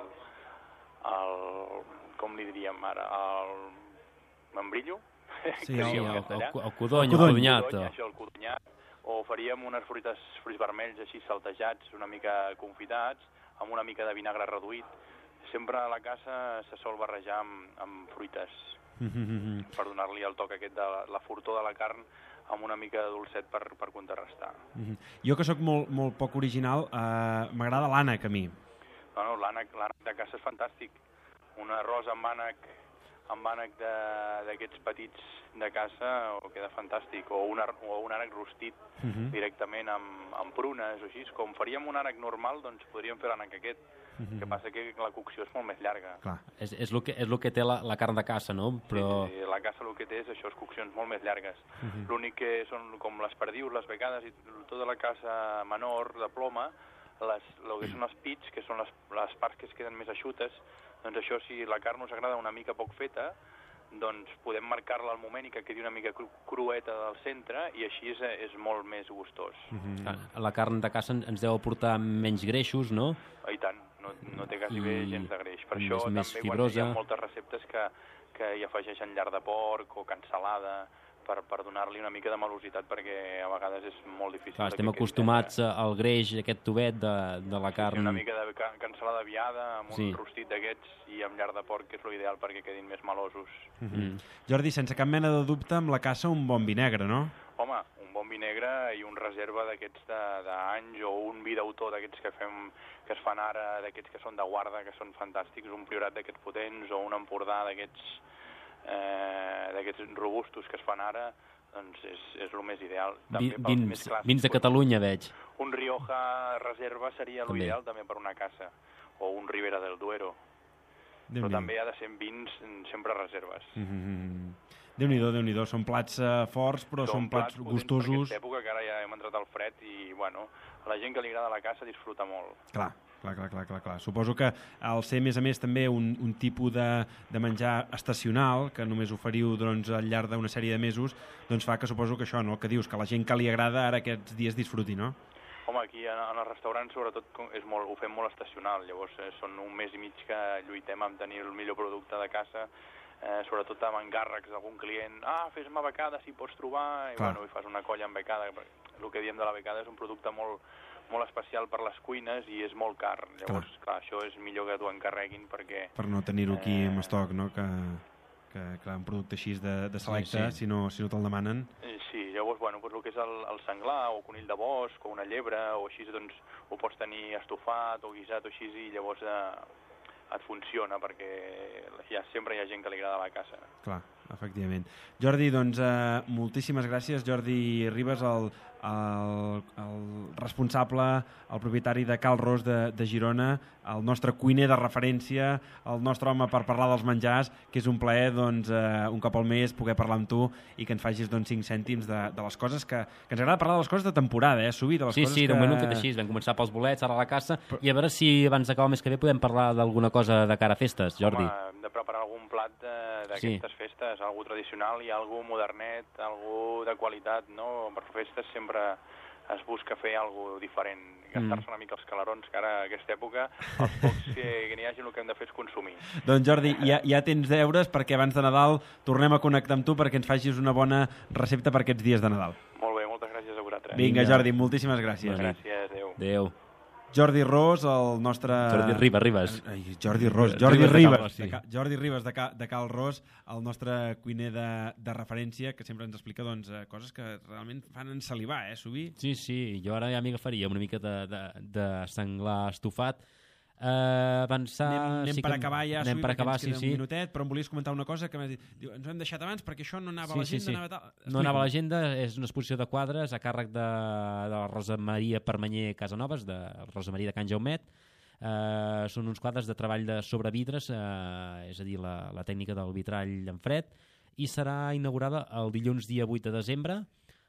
el com li diríem ara, el membrillo, sí, el, el, el, el codony, el codony, el codonyat. Això, el codonyat. O faríem unes fruites, fruits vermells així saltejats, una mica confitats, amb una mica de vinagre reduït. Sempre a la caça se sol barrejar amb, amb fruites, mm-hmm. per donar-li el toc aquest de la, la fortor de la carn amb una mica de dolcet per, per contrarrestar. Mm-hmm. Jo que sóc molt, molt poc original, eh, m'agrada l'ànec a mi. No, no, l'ànec, l'ànec de caça és fantàstic. un arròs amb ànec, amb ànec d'aquests petits de casa o queda fantàstic, o un, ar o un ànec rostit uh -huh. directament amb, amb prunes o així. Com faríem un ànec normal, doncs podríem fer l'ànec aquest. Uh -huh. El que passa que la cocció és molt més llarga. Clar, és, és el que, és el que té la, la carn de caça, no? Però... Sí, sí, la caça el que té és això, és coccions molt més llargues. Uh -huh. L'únic que són com les perdius, les becades i tota la caça menor de ploma, les, el que són els pits, que són les, les parts que es queden més eixutes, doncs això, si la carn us agrada una mica poc feta, doncs podem marcar-la al moment i que quedi una mica cru crueta del centre i així és, és molt més gustós. Mm-hmm. La carn de caça ens deu aportar menys greixos, no? I tant, no, no té quasi bé gens de greix. Per això més, també més quan hi ha moltes receptes que, que hi afegeixen lard de porc o cansalada per, per donar-li una mica de malositat, perquè a vegades és molt difícil. Clar, estem acostumats al greix, aquest tubet de, de la carn. Sí, una mica de cansalada aviada amb un sí. rostit d'aquests i amb lard de porc, que és l'ideal perquè quedin més malosos. Mm-hmm. Jordi, sense cap mena de dubte, amb la caça un bon vi negre, no? Home, un bon vi negre i un reserva d'aquests d'anys o un vi d'autor d'aquests que fem que es fan ara, d'aquests que són de guarda, que són fantàstics, un priorat d'aquests potents o un empordà d'aquests eh, d'aquests robustos que es fan ara, doncs és, és el més ideal. També Vi, vins, més clàssics, vins de Catalunya, veig. Un Rioja reserva seria l'ideal també per una caça, o un Ribera del Duero. Déu Però també ha de ser vins sempre reserves. Mm-hmm. Déu-n'hi-do, Déu-n'hi-do. Són plats uh, forts, però són, són plats, plats gustosos. Per aquesta època, que ara ja hem entrat al fred i, bueno, a la gent que li agrada la caça disfruta molt. Clar. Clar, clar, clar, clar, clar. Suposo que al ser, a més a més, també un, un tipus de, de menjar estacional, que només oferiu doncs, al llarg d'una sèrie de mesos, doncs fa que suposo que això, no? Que dius, que la gent que li agrada ara aquests dies disfruti, no? Home, aquí en, en els restaurants sobretot és molt, ho fem molt estacional, llavors eh, són un mes i mig que lluitem amb tenir el millor producte de caça, eh, sobretot amb encàrrecs d'algun client. Ah, fes-me becada si pots trobar, i, bueno, i fas una colla amb becada. El que diem de la becada és un producte molt molt especial per les cuines i és molt car. Llavors, clar, clar això és millor que t'ho encarreguin perquè... Per no tenir-ho aquí eh... en estoc, no? Que, que clar, un producte així de, de selecte, sí, sí. si no, si no te'l demanen... Sí, llavors, bueno, doncs el que és el, el senglar o conill de bosc o una llebre o així, doncs ho pots tenir estofat o guisat o així i llavors eh, et funciona perquè ja, sempre hi ha gent que li agrada la caça. Clar, efectivament. Jordi, doncs eh, moltíssimes gràcies. Jordi Ribas, el, el, el responsable, el propietari de Cal Ros de, de Girona, el nostre cuiner de referència, el nostre home per parlar dels menjars, que és un plaer doncs, eh, un cop al mes poder parlar amb tu i que ens facis doncs, cinc cèntims de, de les coses que, que ens agrada parlar de les coses de temporada, eh, Subi, de les sí, coses sí, que... de moment ho hem fet així, vam començar pels bolets, ara a la caça, Però... i a veure si abans d'acabar el mes que ve podem parlar d'alguna cosa de cara a festes, Jordi. Home, hem de preparar algun plat d'aquestes sí. festes, algú tradicional i algú modernet, algú de qualitat, no? Per festes sempre es busca fer alguna diferent, gastar-se mm. una mica els calarons, que ara a aquesta època els pocs que, que n'hi hagi el que hem de fer és consumir. Doncs Jordi, ja, ja tens deures perquè abans de Nadal tornem a connectar amb tu perquè ens facis una bona recepta per aquests dies de Nadal. Molt bé, moltes gràcies a vosaltres. Vinga, Jordi, moltíssimes gràcies. Gràcies, adéu. Adéu. Jordi Ros, el nostre... Jordi Ribas, Ribas. Ai, Jordi Ros, Jordi Ribas, de Cal, Jordi Ribas de Cal, de Cal Ros, el nostre cuiner de, de referència, que sempre ens explica doncs, coses que realment fan ensalivar, eh, Subi? Sí, sí, jo ara ja m'hi agafaria una mica de, de, de senglar estofat. Uh, avançar... Anem, anem sí per acabar ja, anem Subi, per acabar, ens queda sí, un sí. minutet, però em volies comentar una cosa que m'has dit. Diu, ens ho hem deixat abans perquè això no anava sí, a l'agenda, sí, sí. anava tal... Explica. No anava a l'agenda, és una exposició de quadres a càrrec de, de la Rosa Maria Permanyer Casanovas, de Rosa Maria de Can Jaumet. Uh, són uns quadres de treball de sobre vidres, uh, és a dir, la, la tècnica del vitrall en fred, i serà inaugurada el dilluns dia vuit de desembre,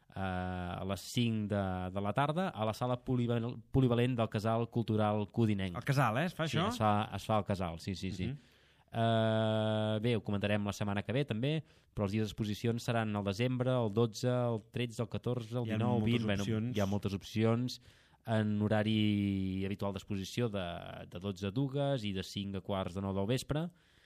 a les cinc de, de la tarda a la sala polival polivalent del Casal Cultural Codinenc. El Casal, eh? Es fa sí, això? Es fa, es fa al Casal, sí, sí, sí. Uh-huh. uh, bé, ho comentarem la setmana que ve també, però els dies d'exposicions seran el desembre, el dotze, el tretze, el catorze, el dinou, el vint, bueno, hi ha moltes opcions en horari habitual d'exposició de, de dotze a dues i de cinc a quarts de nou del vespre.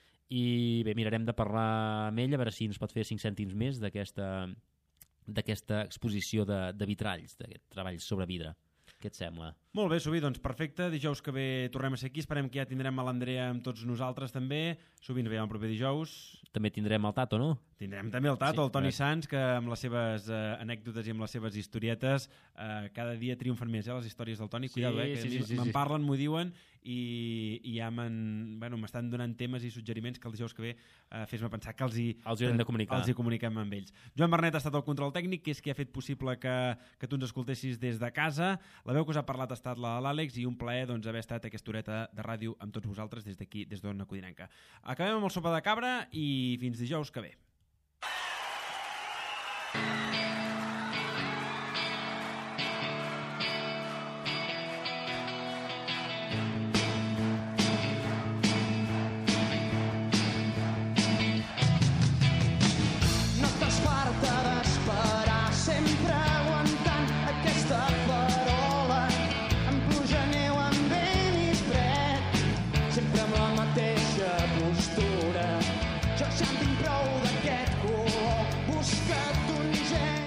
I bé, mirarem de parlar amb ell a veure si ens pot fer cinc cèntims més d'aquesta d'aquesta exposició de, de vitralls, d'aquest treball sobre vidre. Què et sembla? Molt bé, Subi, doncs perfecte. Dijous que ve tornem a ser aquí. Esperem que ja tindrem a l'Andrea amb tots nosaltres també. Subi, ens veiem el proper dijous. També tindrem el Tato, no? Tindrem també el Tato, Sí, el Toni clar. Sans, que amb les seves eh, anècdotes i amb les seves historietes eh, cada dia triomfen més, eh, les històries del Toni. Sí, Cuidado, eh, que sí, a mi sí, sí, me'n sí. parlen, m'ho diuen, i, i ja m'han- bueno, m'estan donant temes i suggeriments que el dijous que ve eh, fes-me pensar que els hi, Els hi haurem de comunicar. els hi comuniquem amb ells. Joan Bernet ha estat el control tècnic, que és qui ha fet possible que, que tu ens escoltessis des de casa. La veu que us ha parlat ha estat la de l'Àlex, i un plaer doncs, haver estat aquesta horeta de ràdio amb tots vosaltres des d'aquí, des d'Ona Codinenca. Acabem amb el sopa de cabra i fins dijous que ve.